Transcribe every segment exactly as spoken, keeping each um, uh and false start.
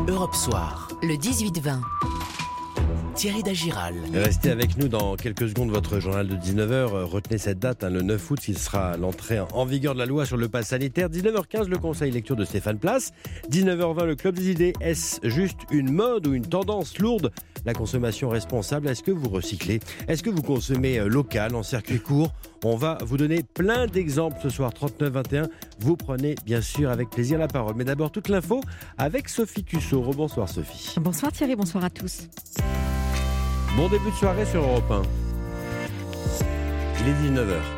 Europe Soir, le dix-huit vingt. Thierry Dagiral. Restez avec nous dans quelques secondes, votre journal de dix-neuf heures. Retenez cette date, hein, le neuf août, qui sera l'entrée en vigueur de la loi sur le pass sanitaire. dix-neuf heures quinze, le conseil lecture de Stéphane Place. dix-neuf heures vingt, le club des idées. Est-ce juste une mode ou une tendance lourde ? La consommation responsable, est-ce que vous recyclez ? Est-ce que vous consommez local, en circuit court ? On va vous donner plein d'exemples ce soir, trente-neuf vingt et un. Vous prenez bien sûr avec plaisir la parole. Mais d'abord, toute l'info avec Sophie Cusseau. Rebonsoir Sophie. Bonsoir Thierry, bonsoir à tous. Bon début de soirée sur Europe un. Il est dix-neuf heures.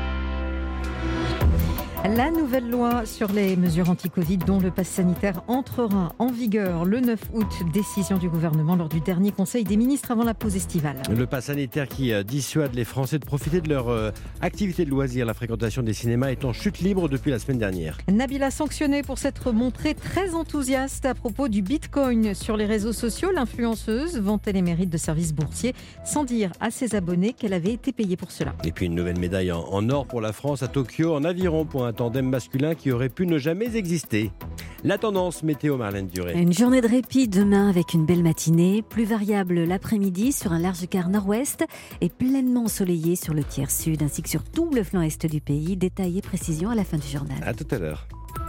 La nouvelle loi sur les mesures anti-Covid dont le pass sanitaire entrera en vigueur le neuf août, décision du gouvernement lors du dernier conseil des ministres avant la pause estivale. Le pass sanitaire qui dissuade les Français de profiter de leur euh, activité de loisir. La fréquentation des cinémas est en chute libre depuis la semaine dernière. Nabila sanctionnée pour s'être montrée très enthousiaste à propos du Bitcoin sur les réseaux sociaux. L'influenceuse vantait les mérites de services boursiers sans dire à ses abonnés qu'elle avait été payée pour cela. Et puis une nouvelle médaille en, en or pour la France à Tokyo en aviron pour un tandem masculin qui aurait pu ne jamais exister. La tendance météo, Marlène Duré. Une journée de répit demain avec une belle matinée, plus variable l'après-midi sur un large quart nord-ouest et pleinement ensoleillé sur le tiers sud ainsi que sur tout le flanc est du pays. Détail et précision à la fin du journal. À tout à l'heure.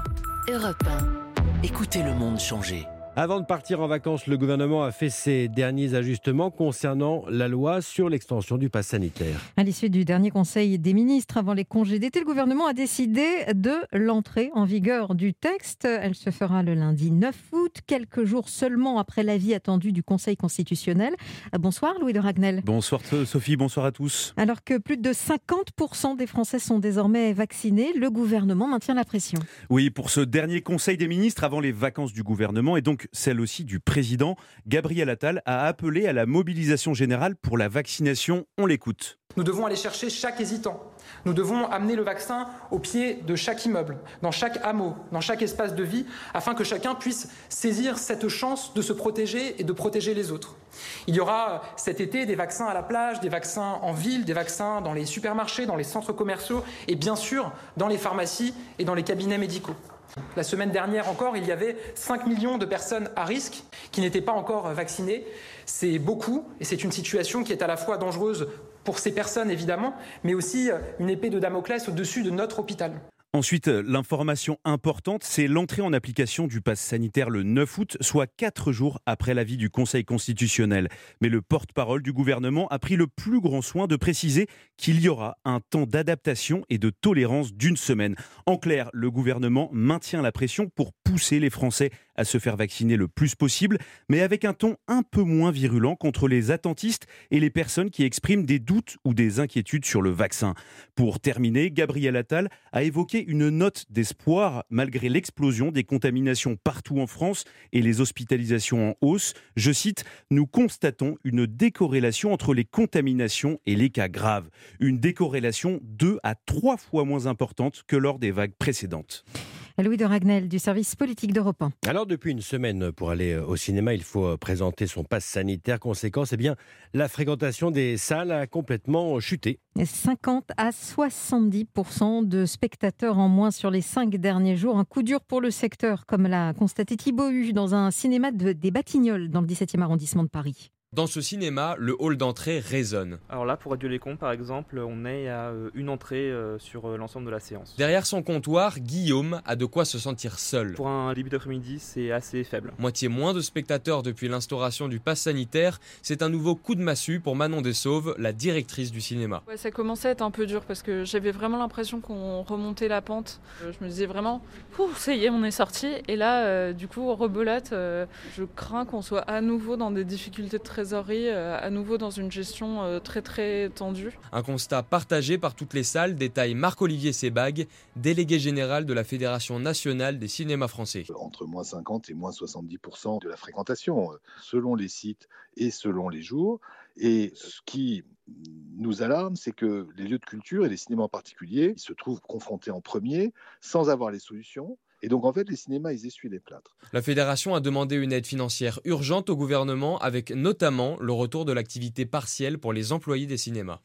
Europe un. Écoutez le monde changer. Avant de partir en vacances, le gouvernement a fait ses derniers ajustements concernant la loi sur l'extension du pass sanitaire. À l'issue du dernier conseil des ministres avant les congés d'été, le gouvernement a décidé de l'entrée en vigueur du texte. Elle se fera le lundi neuf août, quelques jours seulement après l'avis attendu du Conseil constitutionnel. Bonsoir Louis de Ragnel. Bonsoir Sophie, bonsoir à tous. Alors que plus de cinquante pour cent des Français sont désormais vaccinés, le gouvernement maintient la pression. Oui, pour ce dernier conseil des ministres avant les vacances du gouvernement et donc celle aussi du président, Gabriel Attal a appelé à la mobilisation générale pour la vaccination. On l'écoute. Nous devons aller chercher chaque hésitant. Nous devons amener le vaccin au pied de chaque immeuble, dans chaque hameau, dans chaque espace de vie, afin que chacun puisse saisir cette chance de se protéger et de protéger les autres. Il y aura cet été des vaccins à la plage, des vaccins en ville, des vaccins dans les supermarchés, dans les centres commerciaux et bien sûr dans les pharmacies et dans les cabinets médicaux. La semaine dernière encore, il y avait cinq millions de personnes à risque qui n'étaient pas encore vaccinées. C'est beaucoup et c'est une situation qui est à la fois dangereuse pour ces personnes évidemment, mais aussi une épée de Damoclès au-dessus de notre hôpital. Ensuite, l'information importante, c'est l'entrée en application du pass sanitaire le neuf août, soit quatre jours après l'avis du Conseil constitutionnel. Mais le porte-parole du gouvernement a pris le plus grand soin de préciser qu'il y aura un temps d'adaptation et de tolérance d'une semaine. En clair, le gouvernement maintient la pression pour pousser les Français à se faire vacciner le plus possible, mais avec un ton un peu moins virulent contre les attentistes et les personnes qui expriment des doutes ou des inquiétudes sur le vaccin. Pour terminer, Gabriel Attal a évoqué une note d'espoir malgré l'explosion des contaminations partout en France et les hospitalisations en hausse. Je cite, « Nous constatons une décorrélation entre les contaminations et les cas graves. Une décorrélation deux à trois fois moins importante que lors des vagues précédentes. » Louis de Ragnel du service politique d'Europe un. Alors depuis une semaine, pour aller au cinéma, il faut présenter son pass sanitaire. Conséquence, eh bien, la fréquentation des salles a complètement chuté. cinquante à soixante-dix pour cent de spectateurs en moins sur les cinq derniers jours. Un coup dur pour le secteur, comme l'a constaté Thibaut Hu dans un cinéma de, des Batignolles dans le dix-septième arrondissement de Paris. Dans ce cinéma, le hall d'entrée résonne. Alors là, pour Adieu-les-Cons, par exemple, on est à une entrée sur l'ensemble de la séance. Derrière son comptoir, Guillaume a de quoi se sentir seul. Pour un début d'après-midi, c'est assez faible. Moitié moins de spectateurs depuis l'instauration du pass sanitaire, c'est un nouveau coup de massue pour Manon Dessauves, la directrice du cinéma. Ouais, ça commençait à être un peu dur parce que j'avais vraiment l'impression qu'on remontait la pente. Je me disais vraiment, ça y est, on est sorti. Et là, euh, du coup, rebelote, euh, je crains qu'on soit à nouveau dans des difficultés de trésorerie, à nouveau dans une gestion très très tendue. Un constat partagé par toutes les salles, détaille Marc-Olivier Sebag, délégué général de la Fédération nationale des cinémas français. Entre moins cinquante et moins soixante-dix pour cent de la fréquentation, selon les sites et selon les jours. Et ce qui nous alarme, c'est que les lieux de culture et les cinémas en particulier ils se trouvent confrontés en premier, sans avoir les solutions. Et donc, en fait, les cinémas, ils essuient les plâtres. La fédération a demandé une aide financière urgente au gouvernement, avec notamment le retour de l'activité partielle pour les employés des cinémas.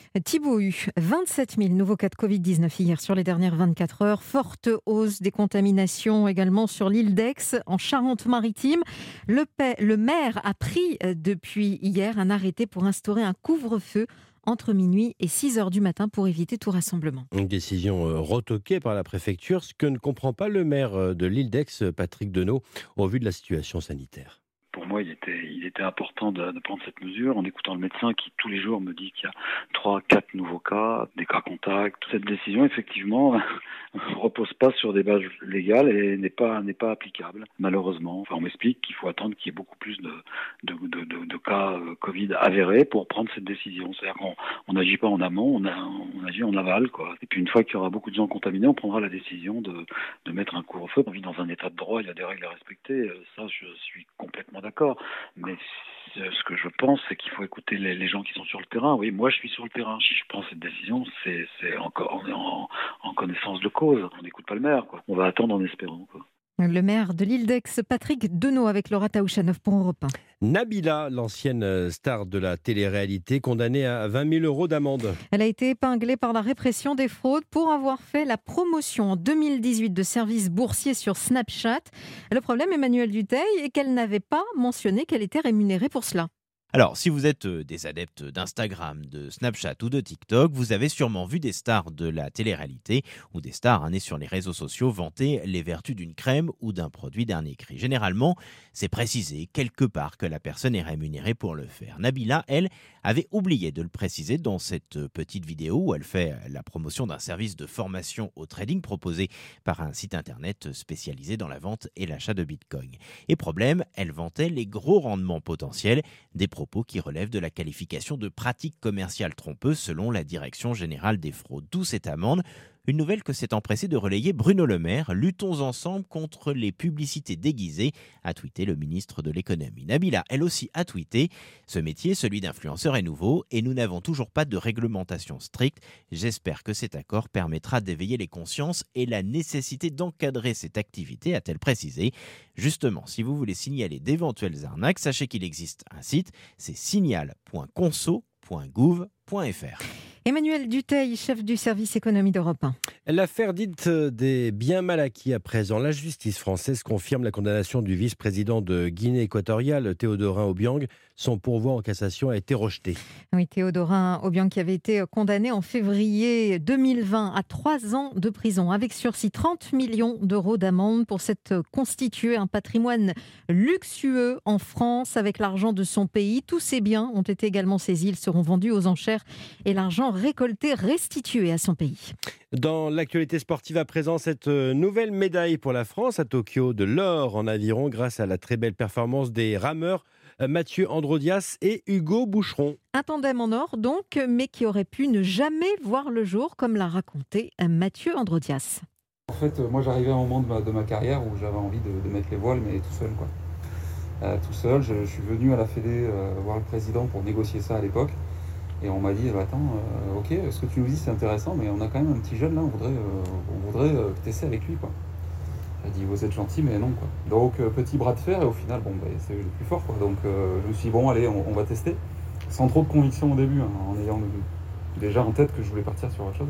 Thibaut Hu, vingt-sept mille nouveaux cas de covid dix-neuf hier sur les dernières vingt-quatre heures. Forte hausse des contaminations également sur l'île d'Aix, en Charente-Maritime. Le, pa- le maire a pris euh, depuis hier un arrêté pour instaurer un couvre-feu entre minuit et six heures du matin pour éviter tout rassemblement. Une décision euh, retoquée par la préfecture, ce que ne comprend pas le maire euh, de l'île d'Aix, Patrick Denot, au vu de la situation sanitaire. Pour moi, il était, il était important de, de prendre cette mesure en écoutant le médecin qui, tous les jours, me dit qu'il y a trois, quatre nouveaux cas, des cas contacts. Cette décision, effectivement, ne repose pas sur des bases légales et n'est pas, n'est pas applicable, malheureusement. Enfin, on m'explique qu'il faut attendre qu'il y ait beaucoup plus de, de, de, de, de cas Covid avérés pour prendre cette décision. C'est-à-dire qu'on n'agit pas en amont, on, a, on agit en aval, quoi. Et puis, une fois qu'il y aura beaucoup de gens contaminés, on prendra la décision de, de mettre un couvre-feu. On vit dans un état de droit, il y a des règles à respecter. Ça, je suis complètement d'accord. Mais ce que je pense, c'est qu'il faut écouter les, les gens qui sont sur le terrain. Oui, moi, je suis sur le terrain. Si je prends cette décision, c'est, c'est encore en, en, en connaissance de cause. On n'écoute pas le maire, quoi. On va attendre en espérant, quoi. Le maire de l'île d'Aix, Patrick Denot, avec Laura Taouchanov pour Europe un. Nabila, l'ancienne star de la télé-réalité, condamnée à vingt mille euros d'amende. Elle a été épinglée par la répression des fraudes pour avoir fait la promotion en deux mille dix-huit de services boursiers sur Snapchat. Le problème, Emmanuel Dutheil, est qu'elle n'avait pas mentionné qu'elle était rémunérée pour cela. Alors, si vous êtes des adeptes d'Instagram, de Snapchat ou de TikTok, vous avez sûrement vu des stars de la télé-réalité ou des stars nées sur les réseaux sociaux vanter les vertus d'une crème ou d'un produit dernier cri. Généralement, c'est précisé quelque part que la personne est rémunérée pour le faire. Nabila, elle, avait oublié de le préciser dans cette petite vidéo où elle fait la promotion d'un service de formation au trading proposé par un site internet spécialisé dans la vente et l'achat de Bitcoin. Et problème, elle vantait les gros rendements potentiels des propos qui relèvent de la qualification de pratique commerciale trompeuse selon la Direction générale des fraudes. D'où cette amende, une nouvelle que s'est empressé de relayer Bruno Le Maire. Luttons ensemble contre les publicités déguisées, a tweeté le ministre de l'économie. Nabila, elle aussi, a tweeté « Ce métier, celui d'influenceur, est nouveau et nous n'avons toujours pas de réglementation stricte. J'espère que cet accord permettra d'éveiller les consciences et la nécessité d'encadrer cette activité », a-t-elle précisé. Justement, si vous voulez signaler d'éventuelles arnaques, sachez qu'il existe un site, c'est signal point conso point gouv point f r. Emmanuel Dutheil, chef du service économie d'Europe un. L'affaire dite des biens mal acquis à présent. La justice française confirme la condamnation du vice-président de Guinée équatoriale, Théodorin Obiang. Son pourvoi en cassation a été rejeté. Oui, Théodorin Obiang qui avait été condamné en février deux mille vingt à trois ans de prison avec sursis, trente millions d'euros d'amende pour s'être constitué un patrimoine luxueux en France avec l'argent de son pays. Tous ces biens ont été également saisis. Ils seront vendus aux enchères et l'argent récolté restitué à son pays. Dans l'actualité sportive à présent, cette nouvelle médaille pour la France à Tokyo, de l'or en aviron grâce à la très belle performance des rameurs Mathieu Androdias et Hugo Boucheron. Un tandem en or donc, mais qui aurait pu ne jamais voir le jour, comme l'a raconté Mathieu Androdias. En fait, moi j'arrivais à un moment de ma, de ma carrière où j'avais envie de, de mettre les voiles, mais tout seul, quoi. Euh, tout seul, je, je suis venu à la Fédé euh, voir le président pour négocier ça à l'époque. Et on m'a dit, bah, attends, euh, ok, ce que tu nous dis c'est intéressant, mais on a quand même un petit jeune là, on voudrait, euh, on voudrait euh, que tu essaies avec lui, quoi. J'ai dit, vous êtes gentil, mais non, quoi. Donc, euh, petit bras de fer, et au final, bon, bah, c'est le plus fort, quoi. Donc, euh, je me suis dit, bon, allez, on, on va tester. Sans trop de conviction au début, hein, en ayant déjà en tête que je voulais partir sur autre chose.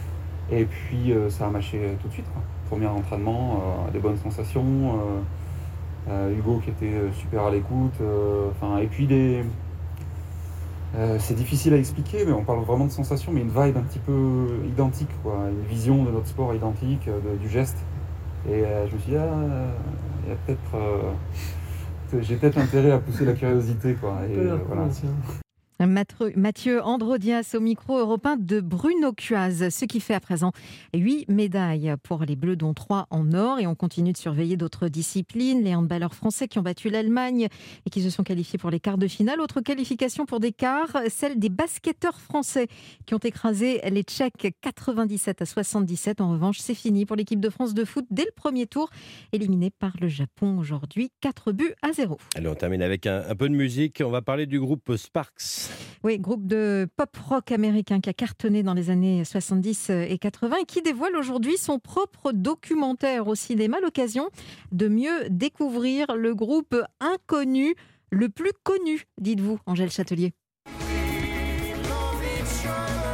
Et puis, euh, ça a matché tout de suite, quoi. Premier entraînement, euh, des bonnes sensations, euh, euh, Hugo qui était super à l'écoute, enfin, euh, et puis des... Euh, c'est difficile à expliquer, mais on parle vraiment de sensations, mais une vibe un petit peu identique, quoi. Une vision de notre sport identique, de, du geste. Et euh, je me suis dit, ah, il y a peut-être, euh, j'ai peut-être intérêt à pousser la curiosité, quoi. Et, euh, voilà. Mathieu Androdias au micro européen de Bruno Cuaz, ce qui fait à présent huit médailles pour les Bleus, dont trois en or. Et on continue de surveiller d'autres disciplines. Les handballeurs français qui ont battu l'Allemagne et qui se sont qualifiés pour les quarts de finale. Autre qualification pour des quarts, celle des basketteurs français qui ont écrasé les Tchèques quatre-vingt-dix-sept à soixante-dix-sept. En revanche, c'est fini pour l'équipe de France de foot dès le premier tour, éliminée par le Japon aujourd'hui, quatre buts à zéro. Allez, on termine avec un, un peu de musique. On va parler du groupe Sparks. Oui, groupe de pop-rock américain qui a cartonné dans les années soixante-dix et quatre-vingts et qui dévoile aujourd'hui son propre documentaire au cinéma, l'occasion de mieux découvrir le groupe inconnu, le plus connu, dites-vous, Angèle Châtelier.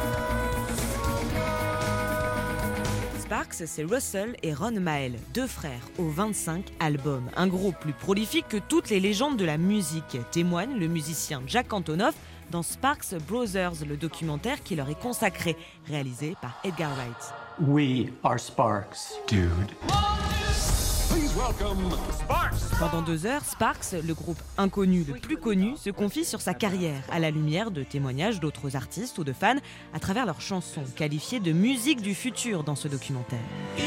Sparks, c'est Russell et Ron Mael, deux frères aux vingt-cinq albums. Un groupe plus prolifique que toutes les légendes de la musique, témoigne le musicien Jack Antonoff dans Sparks Brothers, le documentaire qui leur est consacré, réalisé par Edgar Wright. We are Sparks, dude. Pendant deux heures, Sparks, le groupe inconnu le plus connu, se confie sur sa carrière à la lumière de témoignages d'autres artistes ou de fans à travers leurs chansons, qualifiées de musique du futur dans ce documentaire.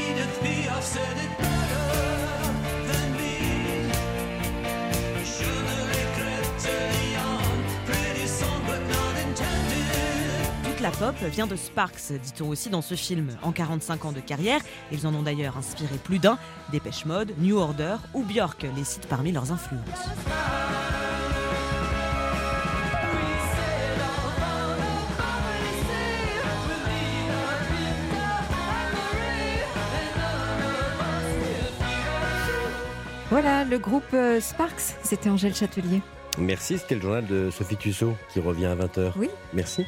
La pop vient de Sparks, dit-on aussi dans ce film. En quarante-cinq ans de carrière, ils en ont d'ailleurs inspiré plus d'un. Depeche Mode, New Order ou Björk les citent parmi leurs influences. Voilà, le groupe Sparks, c'était Angèle Châtelier. Merci, c'était le journal de Sophie Tussaud qui revient à vingt heures. Oui. Merci.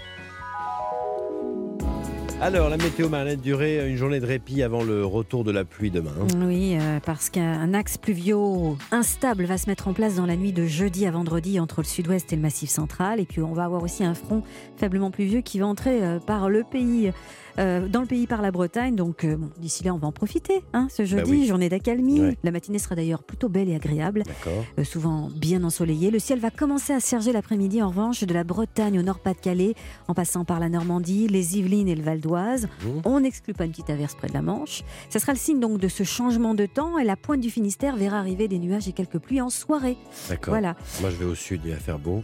Alors, la météo, Marlène Duré, une journée de répit avant le retour de la pluie demain. Oui, euh, parce qu'un axe pluvio instable va se mettre en place dans la nuit de jeudi à vendredi entre le sud-ouest et le massif central. Et puis, on va avoir aussi un front faiblement pluvieux qui va entrer euh, par le pays... Euh, dans le pays par la Bretagne, donc euh, bon, d'ici là on va en profiter, hein, ce jeudi, bah oui. Journée d'accalmie, ouais. La matinée sera d'ailleurs plutôt belle et agréable, euh, souvent bien ensoleillée. Le ciel va commencer à s'asperger l'après-midi en revanche de la Bretagne au Nord-Pas-de-Calais, en passant par la Normandie, les Yvelines et le Val d'Oise. Mmh. On n'exclut pas une petite averse près de la Manche. Ça sera le signe donc de ce changement de temps et la pointe du Finistère verra arriver des nuages et quelques pluies en soirée. D'accord, voilà. Moi je vais au sud, il va faire beau.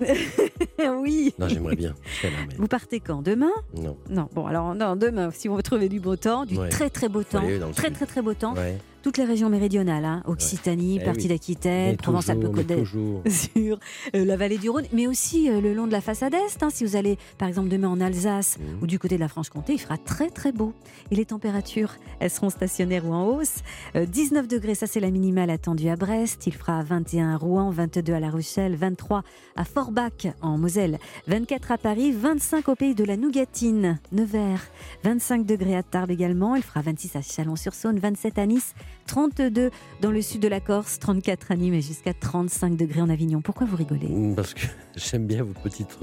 Oui. Non, j'aimerais bien. Mais... Vous partez quand? Demain? Non. Non, bon alors non, demain. Si on veut trouver du beau temps, du ouais. très très beau temps, très, très très beau temps, ouais. Toutes les régions méridionales, hein, Occitanie, ouais. partie oui. d'Aquitaine, Provence-Alpes-Côte d'Azur, sur euh, la vallée du Rhône, mais aussi euh, le long de la façade est. Hein, si vous allez par exemple demain en Alsace mmh. ou du côté de la Franche-Comté, il fera très très beau. Et les températures, elles seront stationnaires ou en hausse. Euh, dix-neuf degrés, ça c'est la minimale attendue à Brest. Il fera vingt et un à Rouen, vingt-deux à La Rochelle, vingt-trois à Forbach en Moselle, vingt-quatre à Paris, vingt-cinq au pays de la Nougatine, Nevers, vingt-cinq degrés à Tarbes également. Il fera vingt-six à Chalon-sur-Saône, vingt-sept à Nice, trente-deux dans le sud de la Corse, trente-quatre à Nîmes et jusqu'à trente-cinq degrés en Avignon. Pourquoi vous rigolez? Parce que j'aime bien vos petites...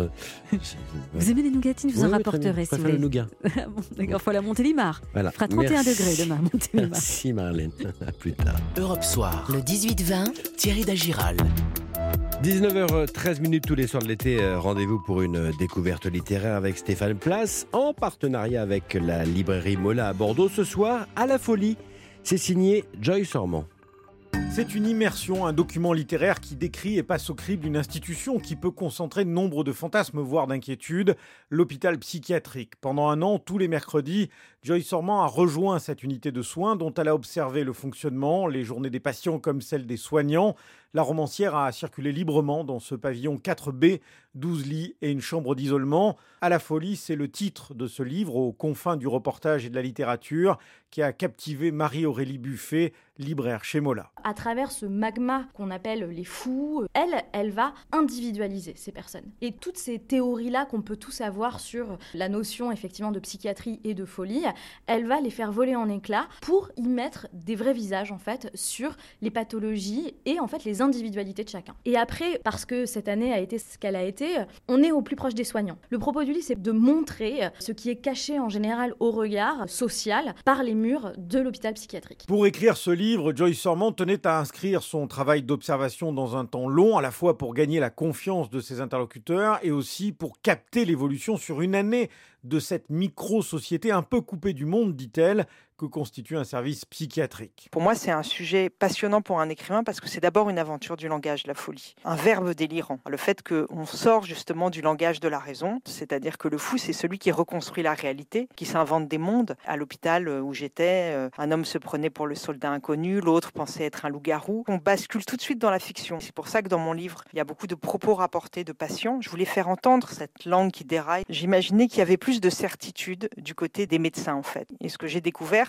Vous aimez les nougatines? Je vous oui, en oui, rapporterai. Si vous voulez. Le nougat. Bon, d'accord, il faut aller à Montélimar. Voilà. Il fera trente et un degrés demain à Montélimar. Merci Marlène, à plus tard. Europe Soir, le dix-huit vingt, Thierry Dagiral. dix-neuf heures treize minutes tous les soirs de l'été, rendez-vous pour une découverte littéraire avec Stéphane Place, en partenariat avec la librairie Mola à Bordeaux. Ce soir, à la Folie. C'est signé Joyce Ormand. C'est une immersion, un document littéraire qui décrit et passe au crible une institution qui peut concentrer nombre de fantasmes, voire d'inquiétudes, l'hôpital psychiatrique. Pendant un an, tous les mercredis, Joyce Ormand a rejoint cette unité de soins dont elle a observé le fonctionnement, les journées des patients comme celles des soignants. La romancière a circulé librement dans ce pavillon quatre B, douze lits et une chambre d'isolement. À la folie, c'est le titre de ce livre, aux confins du reportage et de la littérature, qui a captivé Marie-Aurélie Buffet, libraire chez Mola. À travers ce magma qu'on appelle les fous, elle, elle va individualiser ces personnes. Et toutes ces théories-là qu'on peut tous avoir sur la notion effectivement de psychiatrie et de folie, elle va les faire voler en éclats pour y mettre des vrais visages en fait sur les pathologies et en fait les individualités de chacun. Et après, parce que cette année a été ce qu'elle a été, on est au plus proche des soignants. Le propos du livre, c'est de montrer ce qui est caché en général au regard social par les murs de l'hôpital psychiatrique. Pour écrire ce livre, Joyce Ormand tenait à inscrire son travail d'observation dans un temps long, à la fois pour gagner la confiance de ses interlocuteurs et aussi pour capter l'évolution sur une année de cette micro-société un peu coupée du monde, dit-elle, que constitue un service psychiatrique. Pour moi, c'est un sujet passionnant pour un écrivain parce que c'est d'abord une aventure du langage, la folie. Un verbe délirant. Le fait qu'on sort justement du langage de la raison, c'est-à-dire que le fou, c'est celui qui reconstruit la réalité, qui s'invente des mondes. À l'hôpital où j'étais, un homme se prenait pour le soldat inconnu, l'autre pensait être un loup-garou. On bascule tout de suite dans la fiction. C'est pour ça que dans mon livre, il y a beaucoup de propos rapportés de patients. Je voulais faire entendre cette langue qui déraille. J'imaginais qu'il y avait plus de certitude du côté des médecins, en fait. Et ce que j'ai découvert,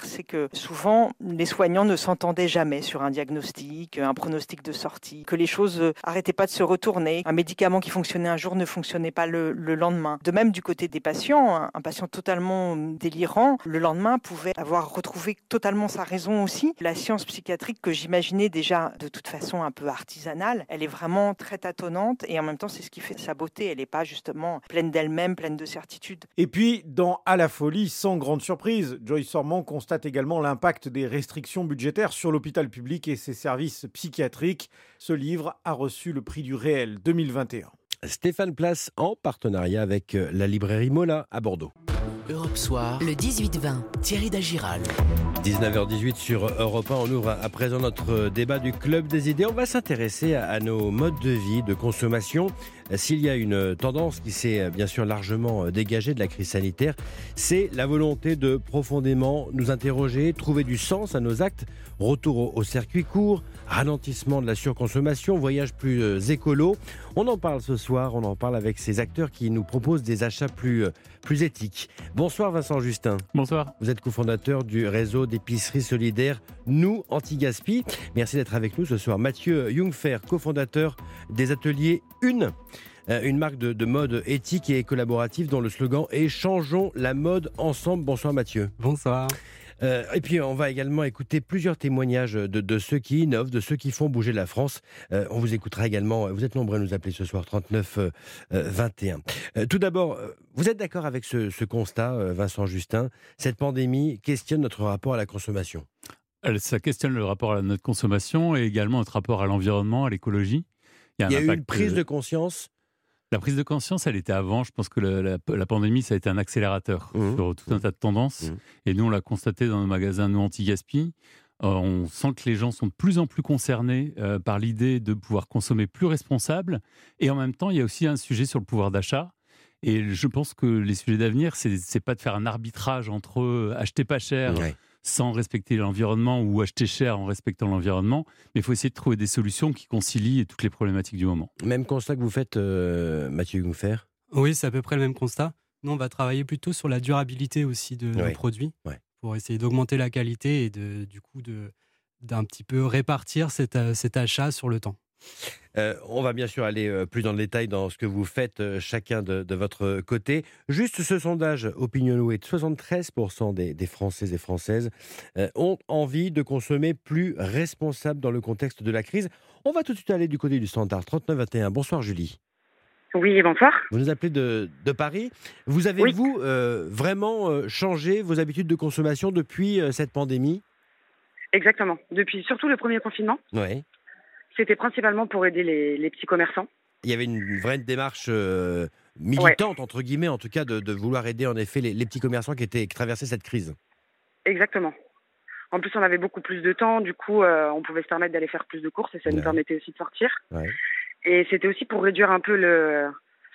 faire, c'est que souvent, les soignants ne s'entendaient jamais sur un diagnostic, un pronostic de sortie, que les choses n'arrêtaient pas de se retourner. Un médicament qui fonctionnait un jour ne fonctionnait pas le, le lendemain. De même, du côté des patients, un, un patient totalement délirant, le lendemain pouvait avoir retrouvé totalement sa raison aussi. La science psychiatrique que j'imaginais déjà de toute façon un peu artisanale, elle est vraiment très tâtonnante et en même temps, c'est ce qui fait sa beauté. Elle n'est pas justement pleine d'elle-même, pleine de certitude. Et puis, dans À la folie, sans grande surprise, Joyce Sormand constate également l'impact des restrictions budgétaires sur l'hôpital public et ses services psychiatriques. Ce livre a reçu le prix du Réel deux mille vingt et un. Stéphane Place en partenariat avec la librairie Mola à Bordeaux. Europe Soir, le dix-huit vingt, Thierry Dagiral. dix-neuf heures dix-huit sur Europe un, on ouvre à présent notre débat du Club des idées. On va s'intéresser à, à nos modes de vie, de consommation. S'il y a une tendance qui s'est bien sûr largement dégagée de la crise sanitaire, c'est la volonté de profondément nous interroger, trouver du sens à nos actes, retour au, au circuit court, ralentissement de la surconsommation, voyage plus écolo. On en parle ce soir, on en parle avec ces acteurs qui nous proposent des achats plus, plus éthiques. Bonsoir Vincent Justin. Bonsoir. Vous êtes cofondateur du réseau d'épicerie solidaire Nous Anti-Gaspi. Merci d'être avec nous ce soir. Mathieu Jungfer, cofondateur des ateliers Une. Une marque de, de mode éthique et collaborative dont le slogan est « Changeons la mode ensemble ». Bonsoir Mathieu. Bonsoir. Euh, et puis on va également écouter plusieurs témoignages de, de ceux qui innovent, de ceux qui font bouger la France. Euh, on vous écoutera également, vous êtes nombreux à nous appeler ce soir, trente-neuf vingt et un. Euh, tout d'abord, vous êtes d'accord avec ce, ce constat, Vincent Justin? Cette pandémie questionne notre rapport à la consommation. Ça questionne le rapport à notre consommation et également notre rapport à l'environnement, à l'écologie. Il y a, Il y a eu une prise de conscience. La prise de conscience, elle était avant. Je pense que la, la, la pandémie, ça a été un accélérateur mmh. sur tout un tas de tendances. Mmh. Et nous, on l'a constaté dans nos magasins Nous Anti-Gaspi. Euh, on sent que les gens sont de plus en plus concernés euh, par l'idée de pouvoir consommer plus responsable. Et en même temps, il y a aussi un sujet sur le pouvoir d'achat. Et je pense que les sujets d'avenir, c'est, c'est pas de faire un arbitrage entre euh, acheter pas cher, ouais. sans respecter l'environnement ou acheter cher en respectant l'environnement, mais il faut essayer de trouver des solutions qui concilient toutes les problématiques du moment. Même constat que vous faites, euh, Mathieu Jungfer? Oui, c'est à peu près le même constat. Nous, on va travailler plutôt sur la durabilité aussi de ouais. nos produits, ouais. pour essayer d'augmenter la qualité et de, du coup de, d'un petit peu répartir cet, cet achat sur le temps. Euh, on va bien sûr aller euh, plus dans le détail dans ce que vous faites euh, chacun de, de votre côté. Juste ce sondage Opinionway, soixante-treize pour cent des, des Français et Françaises euh, ont envie de consommer plus responsable dans le contexte de la crise. On va tout de suite aller du côté du standard, trente-neuf vingt et un. Bonsoir Julie. Oui, bonsoir. Vous nous appelez de, de Paris. Vous avez, oui. vous, euh, vraiment euh, changé vos habitudes de consommation depuis euh, cette pandémie? Exactement. Depuis surtout le premier confinement. Oui. C'était principalement pour aider les, les petits commerçants. Il y avait une vraie démarche euh, militante, ouais. entre guillemets, en tout cas, de, de vouloir aider en effet les, les petits commerçants qui, étaient, qui traversaient cette crise. Exactement. En plus, on avait beaucoup plus de temps, du coup, euh, on pouvait se permettre d'aller faire plus de courses et ça ouais. nous permettait aussi de sortir. Ouais. Et c'était aussi pour réduire un peu le,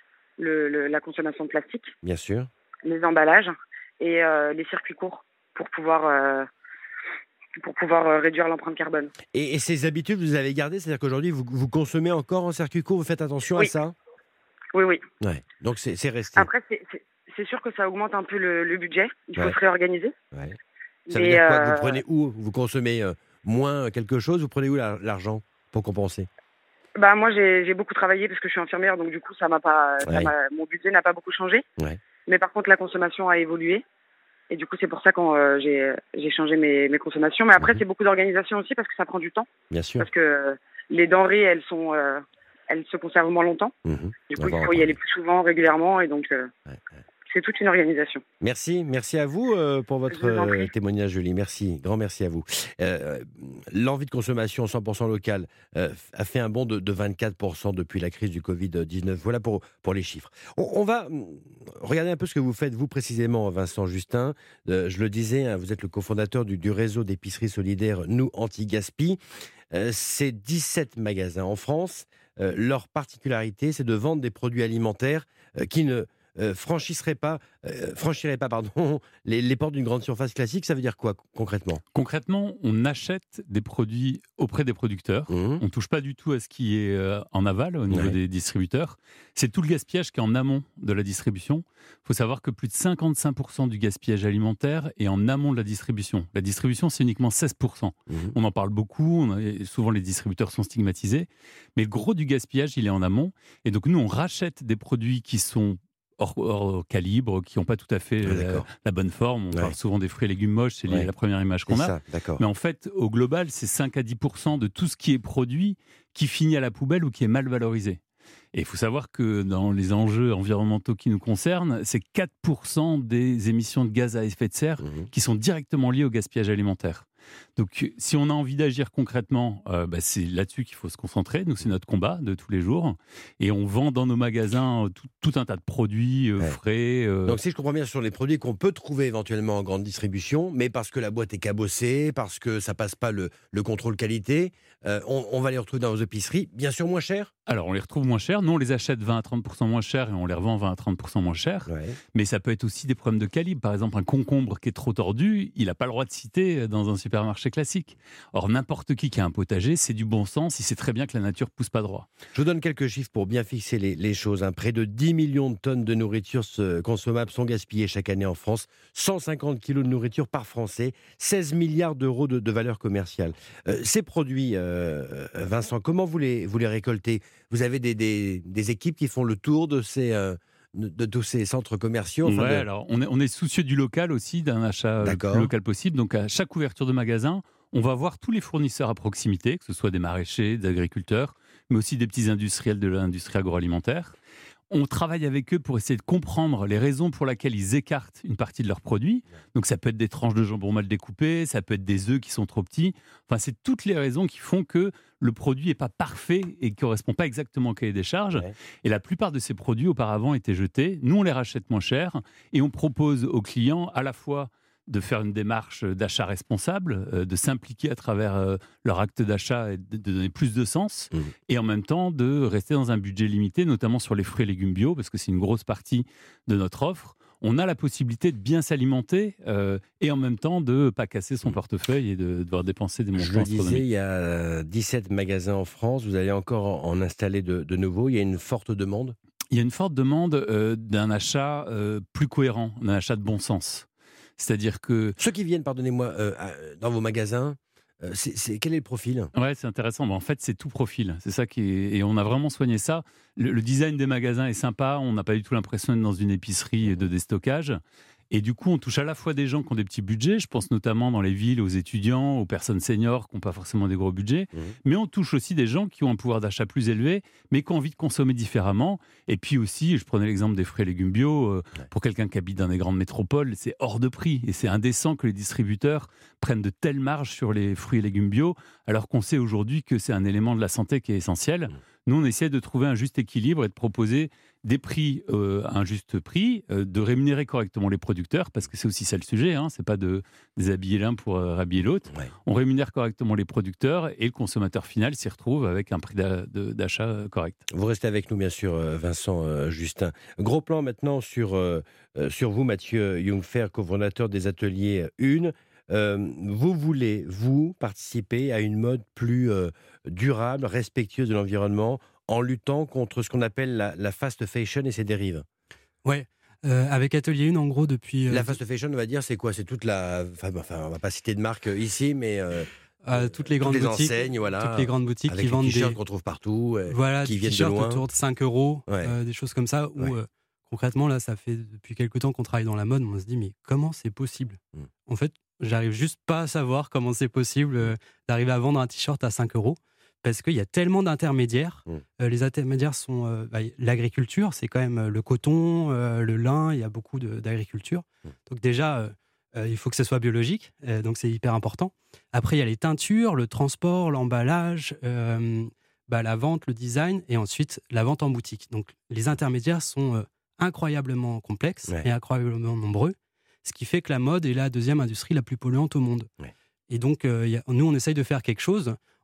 le, le, la consommation de plastique. Bien sûr. Les emballages et euh, les circuits courts pour pouvoir... Euh, pour pouvoir euh, réduire l'empreinte carbone. Et, et ces habitudes, vous les avez gardées? C'est-à-dire qu'aujourd'hui, vous, vous consommez encore en circuit court, vous faites attention oui. à ça? Oui, oui. Ouais. Donc, c'est, c'est resté. Après, c'est, c'est, c'est sûr que ça augmente un peu le, le budget. Il faut ouais. se réorganiser. Ouais. Ça veut Mais dire quoi euh... Vous prenez où? Vous consommez euh, moins quelque chose? Vous prenez où la, l'argent pour compenser? Bah, moi, j'ai, j'ai beaucoup travaillé parce que je suis infirmière, donc du coup, ça m'a pas, ouais. ça m'a, mon budget n'a pas beaucoup changé. Ouais. Mais par contre, la consommation a évolué. Et du coup, c'est pour ça que euh, j'ai, j'ai changé mes, mes consommations. Mais après, mmh. c'est beaucoup d'organisation aussi parce que ça prend du temps. Bien sûr. Parce que euh, les denrées, elles sont, euh, elles se conservent moins longtemps. Mmh. Du coup, il faut y aller plus souvent, régulièrement. Et donc, euh, ouais, ouais. c'est toute une organisation. Merci. Merci à vous euh, pour votre euh, témoignage, Julie. Merci. Grand merci à vous. Euh, l'envie de consommation cent pour cent locale euh, a fait un bond de, de vingt-quatre pour cent depuis la crise du covid dix-neuf. Voilà pour, pour les chiffres. On, on va regarder un peu ce que vous faites, vous précisément, Vincent Justin. Euh, je le disais, hein, vous êtes le cofondateur du, du réseau d'épicerie solidaire Nous Anti-Gaspi. Euh, c'est dix-sept magasins en France. Euh, leur particularité, c'est de vendre des produits alimentaires euh, qui ne euh, franchisserait pas, euh, franchirait pas pardon, les, les portes d'une grande surface classique. Ça veut dire quoi concrètement ? Concrètement, on achète des produits auprès des producteurs. Mmh. On ne touche pas du tout à ce qui est euh, en aval au niveau ouais. des distributeurs. C'est tout le gaspillage qui est en amont de la distribution. Il faut savoir que plus de cinquante-cinq pour cent du gaspillage alimentaire est en amont de la distribution. La distribution, c'est uniquement seize pour cent. Mmh. On en parle beaucoup. On a, souvent, les distributeurs sont stigmatisés. Mais le gros du gaspillage, il est en amont. Et donc, nous, on rachète des produits qui sont hors, hors calibre, qui n'ont pas tout à fait ah, la, la bonne forme. On ouais. parle souvent des fruits et légumes moches, c'est ouais. la première image qu'on a. Ça, mais en fait, au global, c'est cinq à dix pour cent de tout ce qui est produit qui finit à la poubelle ou qui est mal valorisé. Et il faut savoir que dans les enjeux environnementaux qui nous concernent, c'est quatre pour cent des émissions de gaz à effet de serre mmh. qui sont directement liées au gaspillage alimentaire. Donc, si on a envie d'agir concrètement, euh, bah, c'est là-dessus qu'il faut se concentrer. Nous, c'est notre combat de tous les jours. Et on vend dans nos magasins tout, tout un tas de produits euh, ouais. frais. Euh... Donc, si je comprends bien, ce sont les produits qu'on peut trouver éventuellement en grande distribution, mais parce que la boîte est cabossée, parce que ça passe pas le, le contrôle qualité, euh, on, on va les retrouver dans vos épiceries, bien sûr moins cher. Alors, on les retrouve moins cher. Nous, on les achète vingt à trente pour cent moins cher et on les revend vingt à trente pour cent moins cher. Ouais. Mais ça peut être aussi des problèmes de calibre. Par exemple, un concombre qui est trop tordu, il n'a pas le droit de citer dans un supermarché classique. Or, n'importe qui qui a un potager, c'est du bon sens, il sait très bien que la nature ne pousse pas droit. Je vous donne quelques chiffres pour bien fixer les, les choses. Hein. Près de dix millions de tonnes de nourriture consommable sont gaspillées chaque année en France, cent cinquante kilos de nourriture par Français, seize milliards d'euros de, de valeur commerciale. Euh, ces produits, euh, Vincent, comment vous les, vous les récoltez ? Vous avez des, des, des équipes qui font le tour de ces... Euh, de tous ces centres commerciaux. Enfin ouais, de... alors on est, on est soucieux du local aussi, d'un achat D'accord. le plus local possible. Donc à chaque ouverture de magasin, on va voir tous les fournisseurs à proximité, que ce soit des maraîchers, des agriculteurs, mais aussi des petits industriels de l'industrie agroalimentaire. On travaille avec eux pour essayer de comprendre les raisons pour lesquelles ils écartent une partie de leurs produits. Donc ça peut être des tranches de jambon mal découpées, ça peut être des œufs qui sont trop petits. Enfin, c'est toutes les raisons qui font que le produit n'est pas parfait et ne correspond pas exactement au cahier des charges. Ouais. Et la plupart de ces produits, auparavant, étaient jetés. Nous, on les rachète moins cher et on propose aux clients à la fois de faire une démarche d'achat responsable, de s'impliquer à travers leur acte d'achat et de donner plus de sens, mmh. et en même temps de rester dans un budget limité, notamment sur les fruits et légumes bio, parce que c'est une grosse partie de notre offre. On a la possibilité de bien s'alimenter euh, et en même temps de ne pas casser son portefeuille et de devoir dépenser des montants astronomiques. Je le disais, il y a dix-sept magasins en France, vous allez encore en installer de, de nouveaux, il y a une forte demande ? Il y a une forte demande euh, d'un achat euh, plus cohérent, d'un achat de bon sens. C'est-à-dire que... Ceux qui viennent, pardonnez-moi, euh, dans vos magasins, euh, c'est, c'est, quel est le profil ? Ouais, c'est intéressant. Bon, en fait, c'est tout profil. C'est ça qui est... Et on a vraiment soigné ça. Le, le design des magasins est sympa. On n'a pas du tout l'impression d'être dans une épicerie de déstockage. Et du coup, on touche à la fois des gens qui ont des petits budgets, je pense notamment dans les villes, aux étudiants, aux personnes seniors qui n'ont pas forcément des gros budgets, mmh. mais on touche aussi des gens qui ont un pouvoir d'achat plus élevé, mais qui ont envie de consommer différemment. Et puis aussi, je prenais l'exemple des fruits et légumes bio, euh, ouais. pour quelqu'un qui habite dans des grandes métropoles, c'est hors de prix. Et c'est indécent que les distributeurs prennent de telles marges sur les fruits et légumes bio, alors qu'on sait aujourd'hui que c'est un élément de la santé qui est essentiel. Mmh. Nous, on essaie de trouver un juste équilibre et de proposer des prix euh, à un juste prix, euh, de rémunérer correctement les producteurs, parce que c'est aussi ça le sujet, hein, c'est pas de déshabiller l'un pour euh, rhabiller l'autre. Ouais. On rémunère correctement les producteurs et le consommateur final s'y retrouve avec un prix d'a, de, d'achat correct. Vous restez avec nous, bien sûr, Vincent euh, Justin. Gros plan maintenant sur, euh, sur vous, Mathieu Jungfer, cofondateur des ateliers Une. Euh, vous voulez, vous, participer à une mode plus euh, durable, respectueuse de l'environnement, en luttant contre ce qu'on appelle la, la fast fashion et ses dérives. Ouais, euh, avec Atelier Une, en gros, depuis... Euh... La fast fashion, on va dire, c'est quoi ? C'est toute la... Enfin, enfin, on va pas citer de marque ici, mais... Euh, euh, toutes les grandes toutes les boutiques, enseignes, voilà, toutes les grandes boutiques avec qui vendent des t-shirts des... qu'on trouve partout, euh, voilà, qui des viennent de t-shirts loin. autour de cinq euros, ouais. euh, des choses comme ça, où ouais. euh, concrètement, là, ça fait depuis quelques temps qu'on travaille dans la mode, on se dit, mais comment c'est possible ? mm. En fait, j'arrive juste pas à savoir comment c'est possible euh, d'arriver à vendre un t-shirt à cinq euros. Parce qu'il y a tellement d'intermédiaires. Mmh. Euh, les intermédiaires sont euh, bah, l'agriculture, c'est quand même le coton, euh, le lin, il y a beaucoup de, d'agriculture. Mmh. Donc déjà, euh, euh, il faut que ce soit biologique, euh, donc c'est hyper important. Après, il y a les teintures, le transport, l'emballage, euh, bah, la vente, le design, et ensuite la vente en boutique. Donc les intermédiaires sont euh, incroyablement complexes ouais. et incroyablement nombreux, ce qui fait que la mode est la deuxième industrie la plus polluante au monde. Ouais. Et donc, euh, y a, nous, on essaye de faire quelque chose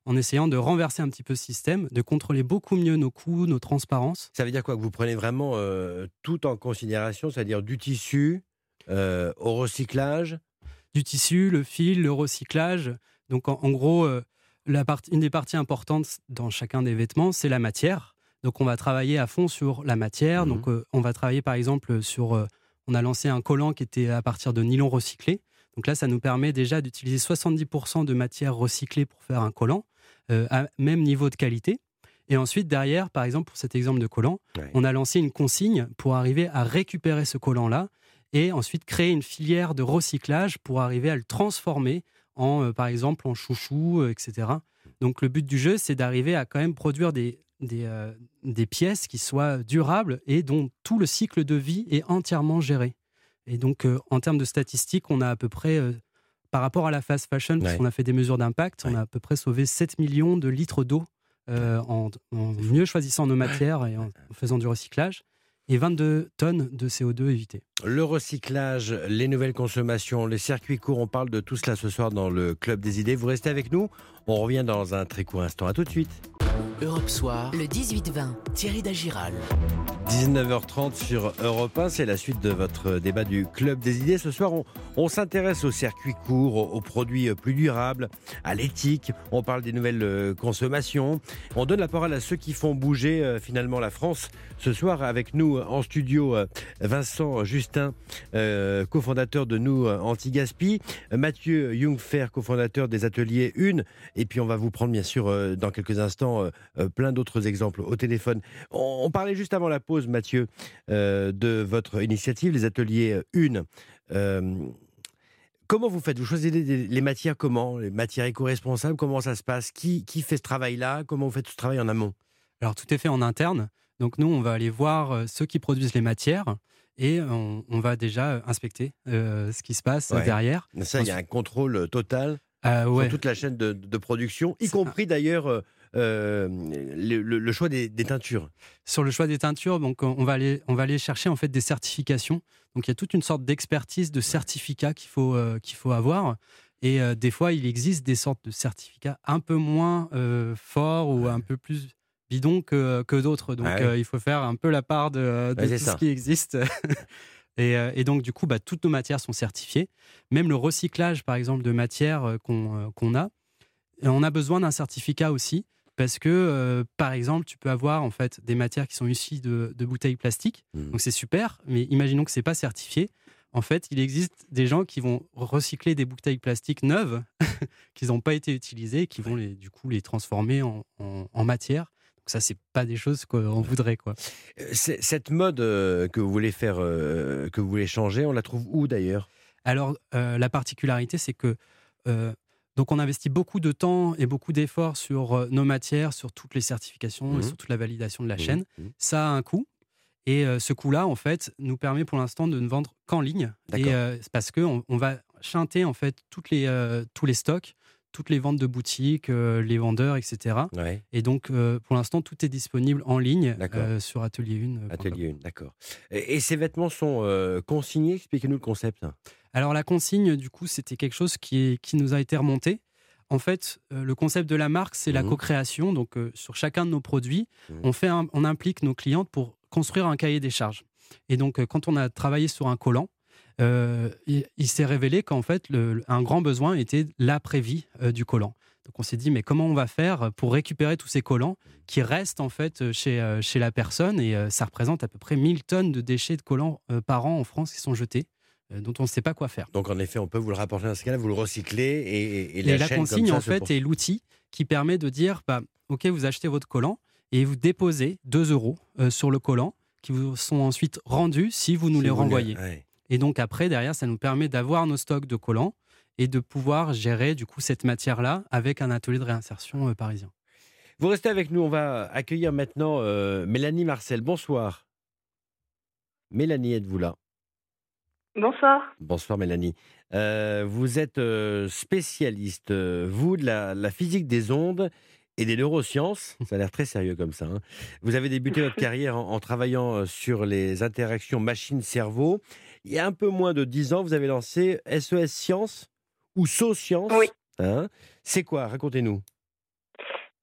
en essayant de renverser un petit peu ce système, de contrôler beaucoup mieux nos coûts, nos transparences. Ça veut dire quoi? Que vous prenez vraiment euh, tout en considération, c'est-à-dire du tissu euh, au recyclage? Du tissu, le fil, le recyclage. Donc en, en gros, euh, la part, une des parties importantes dans chacun des vêtements, c'est la matière. Donc on va travailler à fond sur la matière. Mmh. Donc euh, on va travailler par exemple sur... Euh, on a lancé un collant qui était à partir de nylon recyclé. Donc là, ça nous permet déjà d'utiliser soixante-dix pour cent de matière recyclée pour faire un collant, euh, à même niveau de qualité. Et ensuite, derrière, par exemple, pour cet exemple de collant, ouais. on a lancé une consigne pour arriver à récupérer ce collant-là et ensuite créer une filière de recyclage pour arriver à le transformer en, euh, par exemple, en chouchou, euh, et cetera. Donc le but du jeu, c'est d'arriver à quand même produire des, des, euh, des pièces qui soient durables et dont tout le cycle de vie est entièrement géré. Et donc, euh, en termes de statistiques, on a à peu près, euh, par rapport à la fast fashion, parce ouais. qu'on a fait des mesures d'impact, ouais. on a à peu près sauvé sept millions de litres d'eau euh, en, en mieux choisissant nos matières et en, en faisant du recyclage, et vingt-deux tonnes de C O deux évitées. Le recyclage, les nouvelles consommations, les circuits courts, on parle de tout cela ce soir dans le Club des idées. Vous restez avec nous, on revient dans un très court instant. À tout de suite. Europe Soir, le dix-huit vingt, Thierry Dagiral. dix-neuf heures trente sur Europe un, c'est la suite de votre débat du Club des idées. Ce soir, on, on s'intéresse aux circuits courts, aux, aux produits plus durables, à l'éthique. On parle des nouvelles consommations. On donne la parole à ceux qui font bouger euh, finalement la France. Ce soir, avec nous en studio, euh, Vincent Justin, euh, cofondateur de Nous Anti-Gaspi, Mathieu Jungfer, cofondateur des ateliers Une. Et puis, on va vous prendre bien sûr euh, dans quelques instants euh, euh, plein d'autres exemples au téléphone. On, on parlait juste avant la pause, Mathieu, euh, de votre initiative, les ateliers Une. Euh, comment vous faites? Vous choisissez les, les matières comment? Les matières éco-responsables, comment ça se passe? qui, qui fait ce travail-là? Comment vous faites ce travail en amont? Alors, tout est fait en interne. Donc, nous, on va aller voir ceux qui produisent les matières et on, on va déjà inspecter euh, ce qui se passe ouais. derrière. Mais ça, il y a un contrôle total euh, ouais. sur toute la chaîne de, de production, y compris d'ailleurs euh, euh, le, le, le choix des, des teintures. Sur le choix des teintures, donc on va aller, on va aller chercher en fait des certifications. Donc il y a toute une sorte d'expertise, de certificats qu'il faut, euh, qu'il faut avoir. Et euh, des fois, il existe des sortes de certificats un peu moins euh, forts ou un peu plus bidons que, que d'autres. Donc ouais. euh, il faut faire un peu la part de, de ouais, tout ça. Ce qui existe. Et, euh, et donc, du coup, bah, toutes nos matières sont certifiées. Même le recyclage, par exemple, de matières euh, qu'on, euh, qu'on a, et on a besoin d'un certificat aussi, parce que, euh, par exemple, tu peux avoir en fait, des matières qui sont issues de, de bouteilles plastiques. Mmh. Donc, c'est super, mais imaginons que ce n'est pas certifié. En fait, il existe des gens qui vont recycler des bouteilles plastiques neuves qui n'ont pas été utilisées et qui vont, les, du coup, les transformer en, en, en matière. Donc ça, c'est pas des choses qu'on voudrait, quoi. C'est, cette mode euh, que vous voulez faire, euh, que vous voulez changer, on la trouve où d'ailleurs? Alors, euh, la particularité, c'est que euh, donc on investit beaucoup de temps et beaucoup d'efforts sur euh, nos matières, sur toutes les certifications mmh. et sur toute la validation de la mmh. chaîne. Mmh. Ça a un coût. Et euh, ce coût-là, en fait, nous permet pour l'instant de ne vendre qu'en ligne. D'accord. Et euh, c'est parce qu'on on va chanter en fait toutes les, euh, tous les stocks, toutes les ventes de boutiques, euh, les vendeurs, et cetera. Ouais. Et donc, euh, pour l'instant, tout est disponible en ligne euh, sur Atelier Une. Atelier Une, d'accord. Et, et ces vêtements sont euh, consignés? Expliquez-nous le concept. Alors, la consigne, du coup, c'était quelque chose qui, est, qui nous a été remonté. En fait, euh, le concept de la marque, c'est mmh. la co-création. Donc, euh, sur chacun de nos produits, mmh. on, fait un, on implique nos clientes pour construire un cahier des charges. Et donc, euh, quand on a travaillé sur un collant, Euh, il, il s'est révélé qu'en fait, le, un grand besoin était l'après-vie euh, du collant. Donc, on s'est dit, mais comment on va faire pour récupérer tous ces collants qui restent en fait chez, euh, chez la personne? Et euh, ça représente à peu près mille tonnes de déchets de collants euh, par an en France qui sont jetés, euh, dont on ne sait pas quoi faire. Donc, en effet, on peut vous le rapporter dans ce cas-là, vous le recyclez et, et, et la, et la chaîne consigne, comme ça, en fait, pour... est l'outil qui permet de dire, bah, OK, vous achetez votre collant et vous déposez deux euros euh, sur le collant qui vous sont ensuite rendus si vous nous si les vous renvoyez. Ouais. Et donc après, derrière, ça nous permet d'avoir nos stocks de collants et de pouvoir gérer du coup cette matière-là avec un atelier de réinsertion euh, parisien. Vous restez avec nous, on va accueillir maintenant euh, Mélanie Marcel. Bonsoir. Mélanie, êtes-vous là? Bonsoir. Bonsoir Mélanie. Euh, vous êtes euh, spécialiste, euh, vous, de la, la physique des ondes et des neurosciences. Ça a l'air très sérieux comme ça. Hein. Vous avez débuté votre carrière en, en travaillant sur les interactions machine-cerveau. Il y a un peu moins de dix ans, vous avez lancé S E S Science ou SoScience. Oui. Hein, c'est quoi? Racontez-nous.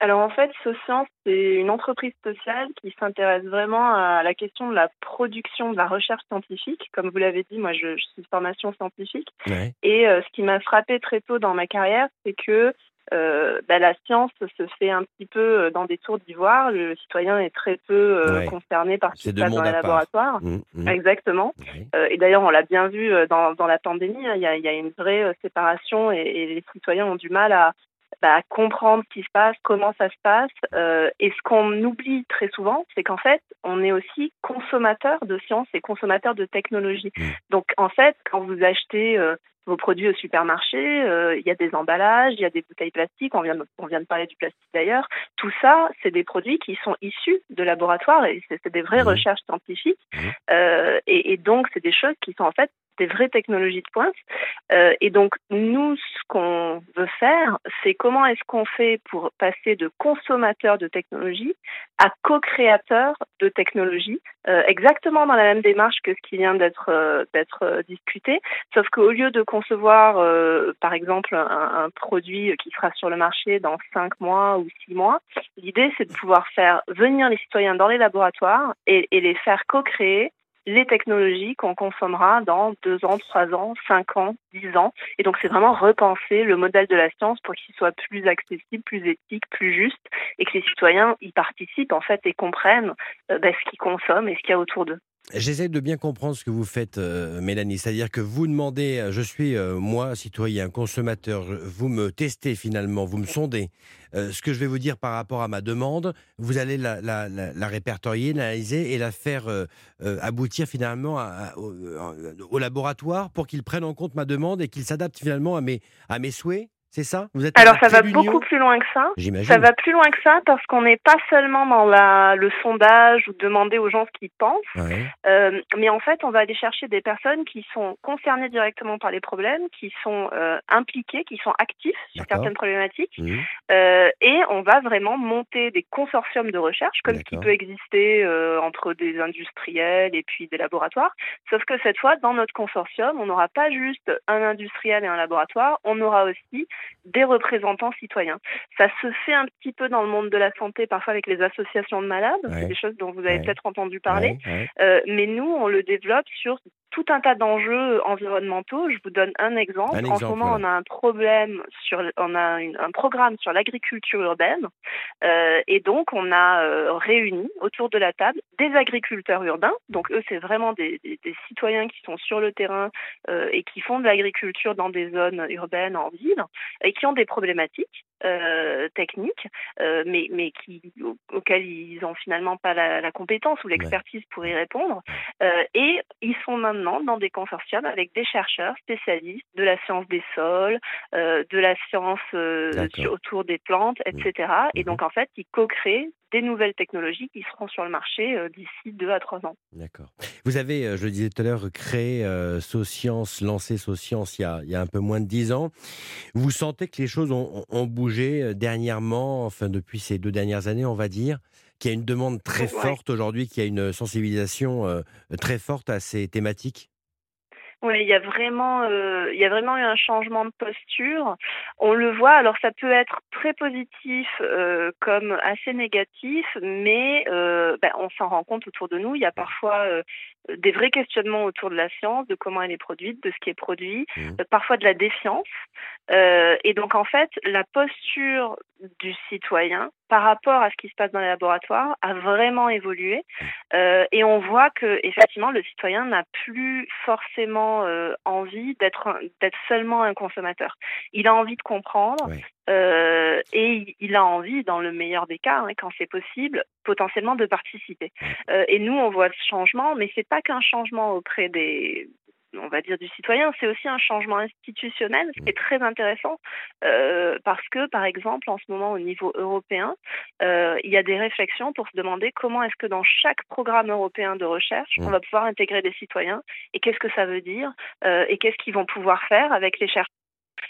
Alors en fait, Socience, c'est une entreprise sociale qui s'intéresse vraiment à la question de la production de la recherche scientifique. Comme vous l'avez dit, moi je, je suis de formation scientifique. Ouais. Et euh, ce qui m'a frappé très tôt dans ma carrière, c'est que euh, bah, la science se fait un petit peu dans des tours d'ivoire. Le citoyen est très peu euh, Ouais. concerné par ce qui C'est se deux passe dans mondes les à part. laboratoires. Mmh, mmh. Exactement. Ouais. Euh, et d'ailleurs, on l'a bien vu euh, dans, dans la pandémie, hein, il y, a, il y a une vraie euh, séparation et, et les citoyens ont du mal à, bah, à comprendre ce qui se passe, comment ça se passe. Euh, et ce qu'on oublie très souvent, c'est qu'en fait, on est aussi consommateur de science et consommateur de technologie. Donc, en fait, quand vous achetez euh, vos produits au supermarché, euh, il y a des emballages, il y a des bouteilles plastiques, on vient, de, on vient de parler du plastique d'ailleurs. Tout ça, c'est des produits qui sont issus de laboratoires et c'est, c'est des vraies Mmh. recherches scientifiques. Euh, et, et donc, c'est des choses qui sont en fait des vraies technologies de pointe. Euh, et donc, nous, ce qu'on veut faire, c'est comment est-ce qu'on fait pour passer de consommateur de technologie à co-créateur de technologie, euh, exactement dans la même démarche que ce qui vient d'être euh, d'être euh, discuté, sauf qu'au lieu de concevoir, euh, par exemple, un, un produit qui sera sur le marché dans cinq mois ou six mois, l'idée, c'est de pouvoir faire venir les citoyens dans les laboratoires et, et les faire co-créer les technologies qu'on consommera dans deux ans, trois ans, cinq ans, dix ans. Et donc, c'est vraiment repenser le modèle de la science pour qu'il soit plus accessible, plus éthique, plus juste, et que les citoyens y participent, en fait, et comprennent euh, bah, ce qu'ils consomment et ce qu'il y a autour d'eux. J'essaie de bien comprendre ce que vous faites, euh, Mélanie. C'est-à-dire que vous demandez, euh, je suis, euh, moi, citoyen, consommateur, je- vous me testez finalement, vous me sondez. Euh, ce que je vais vous dire par rapport à ma demande, vous allez la, la- la- la répertorier, l'analyser et la faire euh, euh, aboutir finalement à- à- au, euh, au laboratoire pour qu'ils prennent en compte ma demande et qu'ils s'adaptent finalement à mes, à mes souhaits. C'est ça? Vous êtes Alors un ça va trait d'union? beaucoup plus loin que ça. J'imagine. Ça va plus loin que ça parce qu'on n'est pas seulement dans la, le sondage ou demander aux gens ce qu'ils pensent, Ouais. euh, mais en fait on va aller chercher des personnes qui sont concernées directement par les problèmes, qui sont euh, impliquées, qui sont actifs sur D'accord. certaines problématiques, Mmh. euh, et on va vraiment monter des consortiums de recherche comme ce qui D'accord. peut exister euh, entre des industriels et puis des laboratoires. Sauf que cette fois, dans notre consortium, on n'aura pas juste un industriel et un laboratoire, on aura aussi des représentants citoyens. Ça se fait un petit peu dans le monde de la santé, parfois avec les associations de malades. Ouais. C'est des choses dont vous avez Ouais. peut-être entendu parler. Ouais, ouais. Euh, mais nous, on le développe sur tout un tas d'enjeux environnementaux. Je vous donne un exemple. Un en ce exemple, moment, voilà. on a un problème sur, on a une- un programme sur l'agriculture urbaine, euh, et donc on a euh, réuni autour de la table des agriculteurs urbains. Donc eux, c'est vraiment des, des- des citoyens qui sont sur le terrain euh, et qui font de l'agriculture dans des zones urbaines, en ville, et qui ont des problématiques euh, techniques, euh, mais, mais qui, au- auxquelles ils n'ont finalement pas la, la compétence ou l'expertise pour y répondre. Euh, et ils sont maintenant dans des consortiums avec des chercheurs spécialistes de la science des sols, euh, de la science euh, D'accord. sur- autour des plantes, et cetera. Et donc, en fait, ils co-créent des nouvelles technologies qui seront sur le marché euh, d'ici deux à trois ans. D'accord. Vous avez, euh, je le disais tout à l'heure, créé euh, Socience, lancé Socience il y, a, il y a un peu moins de dix ans. Vous sentez que les choses ont, ont- ont bougé euh, dernièrement, enfin depuis ces deux dernières années, on va dire, qu'il y a une demande très Ouais. forte aujourd'hui, qu'il y a une sensibilisation euh, très forte à ces thématiques? Oui, il y a vraiment, euh, il y a vraiment eu un changement de posture. On le voit. Alors, ça peut être très positif euh, comme assez négatif, mais euh, ben, on s'en rend compte autour de nous. Il y a parfois euh, des vrais questionnements autour de la science, de comment elle est produite, de ce qui est produit, Mmh. euh, parfois de la défiance. Euh, et donc, en fait, la posture du citoyen par rapport à ce qui se passe dans les laboratoires a vraiment évolué. Euh, et on voit que effectivement, le citoyen n'a plus forcément euh, envie d'être un- d'être seulement un consommateur. Il a envie de comprendre. Ouais. Euh, et il- il a envie, dans le meilleur des cas, hein, quand c'est possible, potentiellement de participer. Euh, et nous, on voit ce changement, mais c'est pas qu'un changement auprès des, on va dire, du citoyen, c'est aussi un changement institutionnel, ce qui est très intéressant, euh, parce que, par exemple, en ce moment, au niveau européen, euh, il y a des réflexions pour se demander comment est-ce que dans chaque programme européen de recherche, on va pouvoir intégrer des citoyens, et qu'est-ce que ça veut dire, euh, et qu'est-ce qu'ils vont pouvoir faire avec les chercheurs.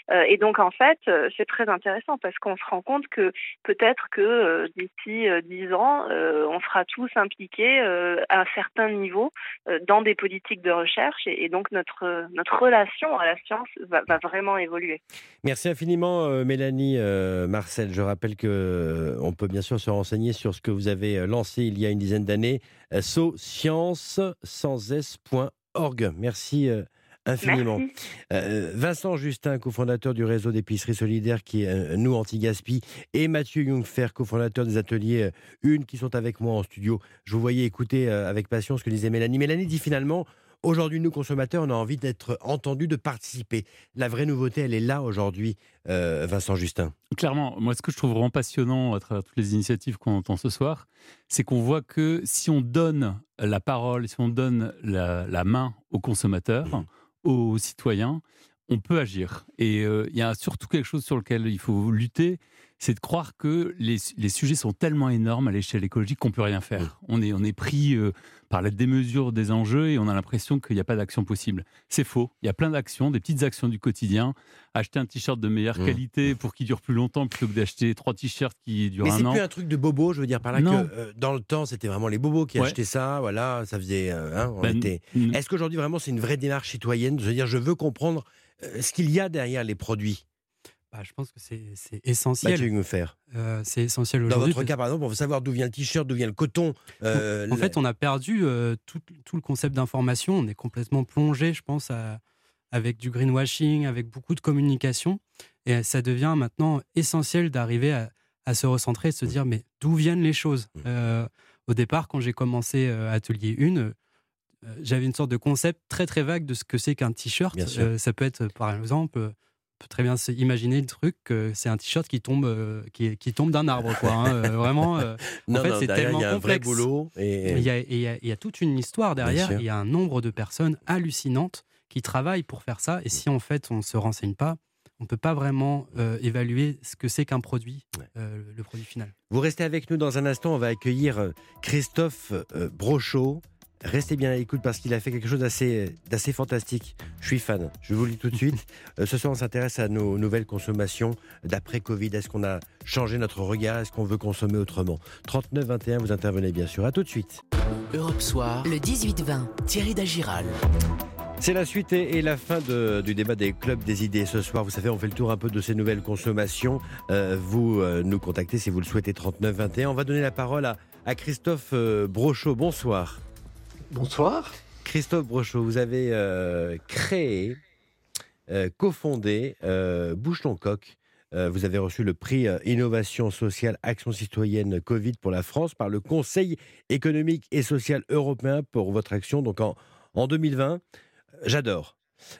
Euh, et donc, en fait, euh, c'est très intéressant parce qu'on se rend compte que peut-être que euh, d'ici euh, dix ans, euh, on sera tous impliqués euh, à un certain niveau euh, dans des politiques de recherche et, et donc notre, notre relation à la science va, va vraiment évoluer. Merci infiniment, euh, Mélanie euh, Marcel. Je rappelle que euh, on peut bien sûr se renseigner sur ce que vous avez euh, lancé il y a une dizaine d'années, euh, so science sans s point org. Merci euh, infiniment. Merci. Euh, Vincent Justin, cofondateur du réseau d'épicerie solidaire qui est euh, Nous Anti-Gaspi, et Mathieu Jungfer, cofondateur des ateliers euh, Une, qui sont avec moi en studio. Je vous voyais écouter euh, avec passion ce que disait Mélanie. Mélanie dit finalement, aujourd'hui, nous consommateurs, on a envie d'être entendus, de participer. La vraie nouveauté, elle est là aujourd'hui, euh, Vincent Justin. Clairement, moi, ce que je trouve vraiment passionnant à travers toutes les initiatives qu'on entend ce soir, c'est qu'on voit que si on donne la parole, si on donne la, la main aux consommateurs, mmh. aux citoyens, on peut agir. Et il euh, y a surtout quelque chose sur lequel il faut lutter, c'est de croire que les, les sujets sont tellement énormes à l'échelle écologique qu'on ne peut rien faire. Mmh. On est, on est pris euh, par la démesure des enjeux et on a l'impression qu'il n'y a pas d'action possible. C'est faux. Il y a plein d'actions, des petites actions du quotidien. Acheter un t-shirt de meilleure mmh. qualité pour qu'il dure plus longtemps plutôt que d'acheter trois t-shirts qui durent Mais un an. Mais c'est plus un truc de bobo, je veux dire par là non. que euh, dans le temps, c'était vraiment les bobos qui ouais. achetaient ça. Voilà, ça faisait... Euh, hein, on ben, était... n- Est-ce qu'aujourd'hui, vraiment, c'est une vraie démarche citoyenne de se dire, je veux comprendre euh, ce qu'il y a derrière les produits? Bah, je pense que c'est, c'est essentiel. Mathieu Jungfer. Euh, c'est essentiel aujourd'hui. Dans votre cas, par exemple, on veut savoir d'où vient le t-shirt, d'où vient le coton. Euh, en fait, on a perdu euh, tout, tout le concept d'information. On est complètement plongé, je pense, à, avec du greenwashing, avec beaucoup de communication. Et ça devient maintenant essentiel d'arriver à, à se recentrer, de se dire, mais d'où viennent les choses? euh, Au départ, quand j'ai commencé euh, Atelier une, euh, j'avais une sorte de concept très très vague de ce que c'est qu'un t-shirt. Euh, ça peut être, par exemple... peut très bien imaginer le truc que c'est un t-shirt qui tombe euh, qui, qui tombe d'un arbre quoi hein, euh, vraiment euh, non, en fait non, c'est tellement il y a complexe. Un vrai boulot et il y a, et il y a, il y a toute une histoire derrière, il y a un nombre de personnes hallucinantes qui travaillent pour faire ça et si en fait on se renseigne pas, on peut pas vraiment euh, évaluer ce que c'est qu'un produit, euh, le produit final. Vous restez avec nous dans un instant, on va accueillir Christophe euh, Brochot. Restez bien à l'écoute parce qu'il a fait quelque chose d'assez, d'assez fantastique. Je suis fan, je vous le dis tout de suite. Euh, ce soir, on s'intéresse à nos nouvelles consommations d'après-Covid. Est-ce qu'on a changé notre regard? Est-ce qu'on veut consommer autrement? trente-neuf vingt et un, vous intervenez bien sûr. À tout de suite. Europe Soir, le dix-huit vingt. Thierry Dagiral. C'est la suite et, et la fin de, du débat des clubs des idées ce soir. Vous savez, on fait le tour un peu de ces nouvelles consommations. Euh, vous euh, nous contactez si vous le souhaitez, trente-neuf vingt et un. On va donner la parole à, à Christophe euh, Brochot. Bonsoir. Bonsoir. Christophe Brochot, vous avez euh, créé, euh, cofondé euh, Bouche-ton-Coq. Euh, vous avez reçu le prix euh, Innovation sociale Action citoyenne Covid pour la France par le Conseil économique et social européen pour votre action donc en, en deux mille vingt. J'adore.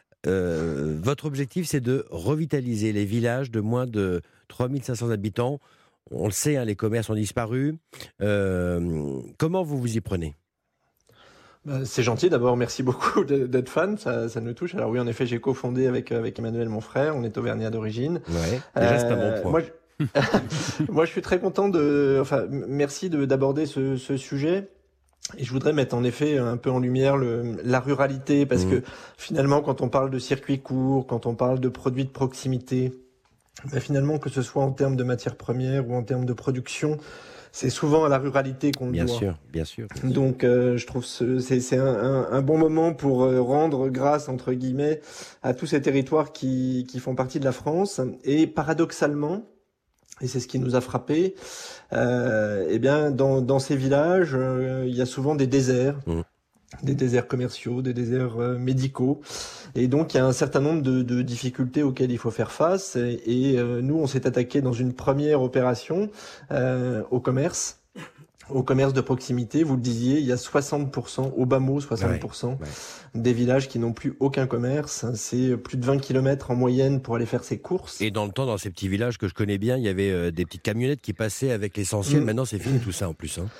Euh, votre objectif, c'est de revitaliser les villages de moins de trois mille cinq cents habitants. On le sait, hein, les commerces ont disparu. Euh, comment vous vous y prenez ? C'est gentil, d'abord merci beaucoup d'être fan, ça, ça nous touche. Alors oui, en effet, j'ai cofondé avec, avec Emmanuel, mon frère, on est auvergnat d'origine. Ouais, déjà c'est un bon point. Moi, je, moi, je suis très content de... Enfin, merci de, d'aborder ce, ce sujet. Et je voudrais mettre en effet un peu en lumière le, la ruralité, parce mmh. que finalement, quand on parle de circuits courts, quand on parle de produits de proximité, ben finalement, que ce soit en termes de matières premières ou en termes de production, c'est souvent à la ruralité qu'on le bien doit. Sûr, bien sûr, bien sûr. Donc, euh, je trouve que c'est, c'est un, un, un bon moment pour euh, rendre grâce, entre guillemets, à tous ces territoires qui, qui font partie de la France. Et paradoxalement, et c'est ce qui nous a frappé, euh, eh bien, dans, dans ces villages, euh, il y a souvent des déserts. Mmh. Des déserts commerciaux, des déserts euh, médicaux. Et donc, il y a un certain nombre de, de difficultés auxquelles il faut faire face. Et, et euh, nous, on s'est attaqué dans une première opération euh, au commerce, au commerce de proximité. Vous le disiez, il y a soixante pour cent, au bas mot, soixante pour cent ouais, ouais. des villages qui n'ont plus aucun commerce. C'est plus de vingt kilomètres en moyenne pour aller faire ses courses. Et dans le temps, dans ces petits villages que je connais bien, il y avait euh, des petites camionnettes qui passaient avec l'essentiel. Mmh. Maintenant, c'est fini tout ça en plus, hein.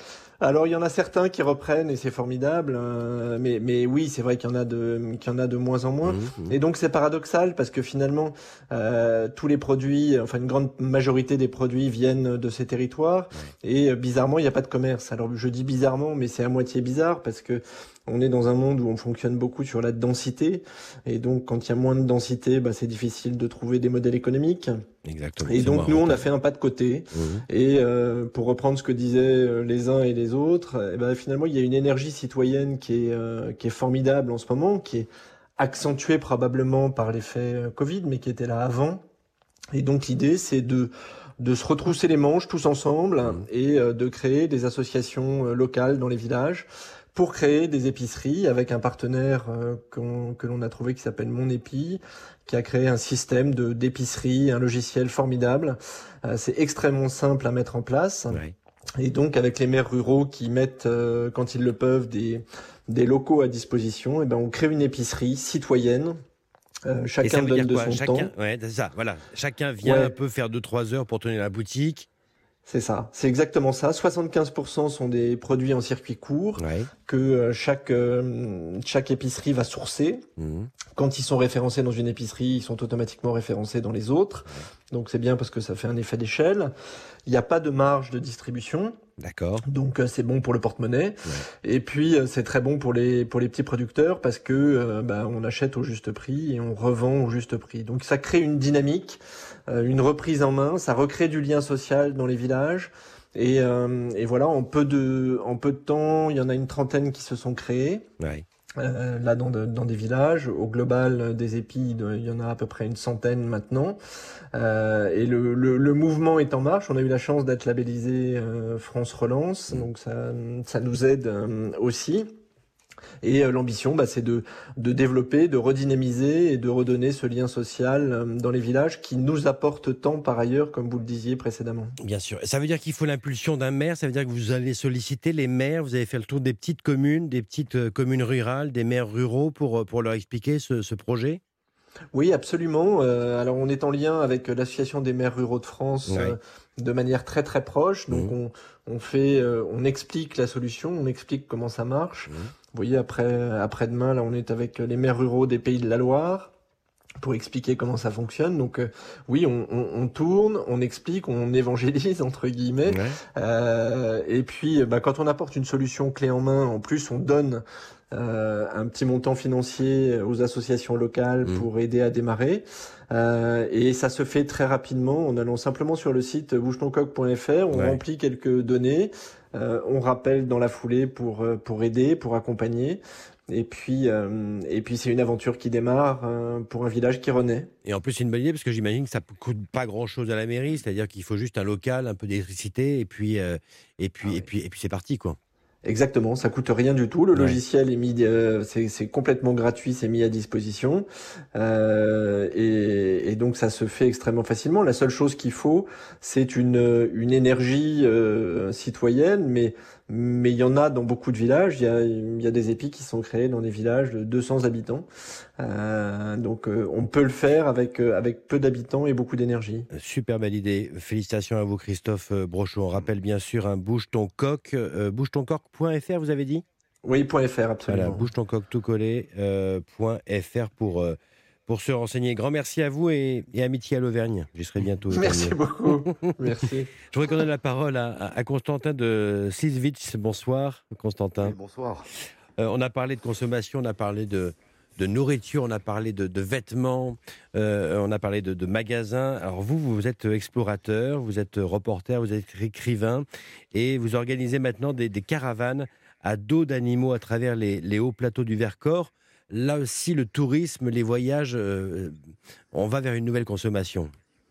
Alors il y en a certains qui reprennent et c'est formidable, euh, mais, mais oui c'est vrai qu'il y en a de, qu'il y en a de moins en moins. Mmh, mmh. Et donc c'est paradoxal parce que finalement euh, tous les produits, enfin une grande majorité des produits viennent de ces territoires et euh, bizarrement il n'y a pas de commerce. Alors je dis bizarrement mais c'est à moitié bizarre parce que on est dans un monde où on fonctionne beaucoup sur la densité et donc quand il y a moins de densité, bah, c'est difficile de trouver des modèles économiques. Exactement. Et donc nous on a fait un pas de côté mmh. et euh, pour reprendre ce que disaient les uns et les autres, eh ben, finalement il y a une énergie citoyenne qui est euh, qui est formidable en ce moment, qui est accentuée probablement par l'effet Covid, mais qui était là avant. Et donc l'idée c'est de de se retrousser les manches tous ensemble mmh. et euh, de créer des associations euh, locales dans les villages pour créer des épiceries avec un partenaire euh, qu'on, que l'on a trouvé qui s'appelle Mon Épi, qui a créé un système de d'épicerie, un logiciel formidable. Euh, c'est extrêmement simple à mettre en place. Ouais. Et donc avec les maires ruraux qui mettent, euh, quand ils le peuvent, des des locaux à disposition, et ben on crée une épicerie citoyenne. Euh, chacun donne de son chacun, temps. Ouais, c'est ça. Voilà, chacun vient ouais. un peu faire deux trois heures pour tenir la boutique. C'est ça, c'est exactement ça. soixante-quinze pour cent sont des produits en circuit court ouais. que euh, chaque euh, chaque épicerie va sourcer. Mmh. Quand ils sont référencés dans une épicerie, ils sont automatiquement référencés dans les autres. Ouais. Donc c'est bien parce que ça fait un effet d'échelle. Il n'y a pas de marge de distribution. D'accord. Donc euh, c'est bon pour le porte-monnaie. Ouais. Et puis euh, c'est très bon pour les pour les petits producteurs parce que euh, bah, on achète au juste prix et on revend au juste prix. Donc ça crée une dynamique, euh, une reprise en main, ça recrée du lien social dans les villages. Et, euh, et voilà, en peu de en peu de temps, il y en a une trentaine qui se sont créés. Ouais. Euh, là dans, de, dans des villages. Au global des épis, il y en a à peu près une centaine maintenant. Euh, et le, le, le mouvement est en marche. On a eu la chance d'être labellisé euh, France Relance, donc ça, ça nous aide euh, aussi. Et euh, l'ambition, bah, c'est de, de développer, de redynamiser et de redonner ce lien social euh, dans les villages qui nous apporte tant par ailleurs, comme vous le disiez précédemment. Bien sûr. Ça veut dire qu'il faut l'impulsion d'un maire, ça veut dire que vous allez solliciter les maires, vous avez fait le tour des petites communes, des petites euh, communes rurales, des maires ruraux pour, pour leur expliquer ce, ce projet ? Oui, absolument. Euh, alors, on est en lien avec l'Association des maires ruraux de France ouais. euh, de manière très très proche. Donc, mmh. on, on fait, euh, on explique la solution, on explique comment ça marche. Mmh. Vous voyez, après, après-demain, là, on est avec les maires ruraux des Pays de la Loire pour expliquer comment ça fonctionne. Donc, euh, oui, on, on, on tourne, on explique, on évangélise, entre guillemets. Ouais. Euh, et puis, bah, quand on apporte une solution clé en main, en plus, on donne Euh, un petit montant financier aux associations locales mmh. pour aider à démarrer. Euh, et ça se fait très rapidement en allant simplement sur le site bouge ton coq point f r, on ouais. remplit quelques données, euh, on rappelle dans la foulée pour, pour aider, pour accompagner. Et puis, euh, et puis c'est une aventure qui démarre euh, pour un village qui renaît. Et en plus, c'est une bonne idée parce que j'imagine que ça ne coûte pas grand-chose à la mairie, c'est-à-dire qu'il faut juste un local, un peu d'électricité et puis, euh, et puis, ah ouais. et puis, et puis c'est parti, quoi. Exactement, ça coûte rien du tout. Le ouais. logiciel est mis, euh, c'est, c'est complètement gratuit, c'est mis à disposition, euh, et, et donc ça se fait extrêmement facilement. La seule chose qu'il faut, c'est une une énergie euh, citoyenne, mais mais il y en a dans beaucoup de villages. Il y a il y a des épis qui sont créés dans des villages de deux cents habitants, euh, donc euh, on peut le faire avec euh, avec peu d'habitants et beaucoup d'énergie. Super belle idée. Félicitations à vous, Christophe Brochot. On rappelle bien sûr un bouge ton coq, euh, bouge ton coq point f r, vous avez dit ? Oui, .fr, absolument. Voilà, bouge ton coq tout collé, euh, .fr pour, euh, pour se renseigner. Grand merci à vous et, et amitié à l'Auvergne. J'y serai bientôt. Merci beaucoup. Merci. Je voudrais qu'on donne la parole à, à, à Constantin de Sliswitz. Bonsoir, Constantin. Oui, bonsoir. Euh, on a parlé de consommation, on a parlé de, de nourriture, on a parlé de, de vêtements, euh, on a parlé de, de magasins. Alors vous, vous êtes explorateur, vous êtes reporter, vous êtes écrivain et vous organisez maintenant des, des caravanes à dos d'animaux à travers les, les hauts plateaux du Vercors. Là aussi, le tourisme, les voyages, euh, on va vers une nouvelle consommation.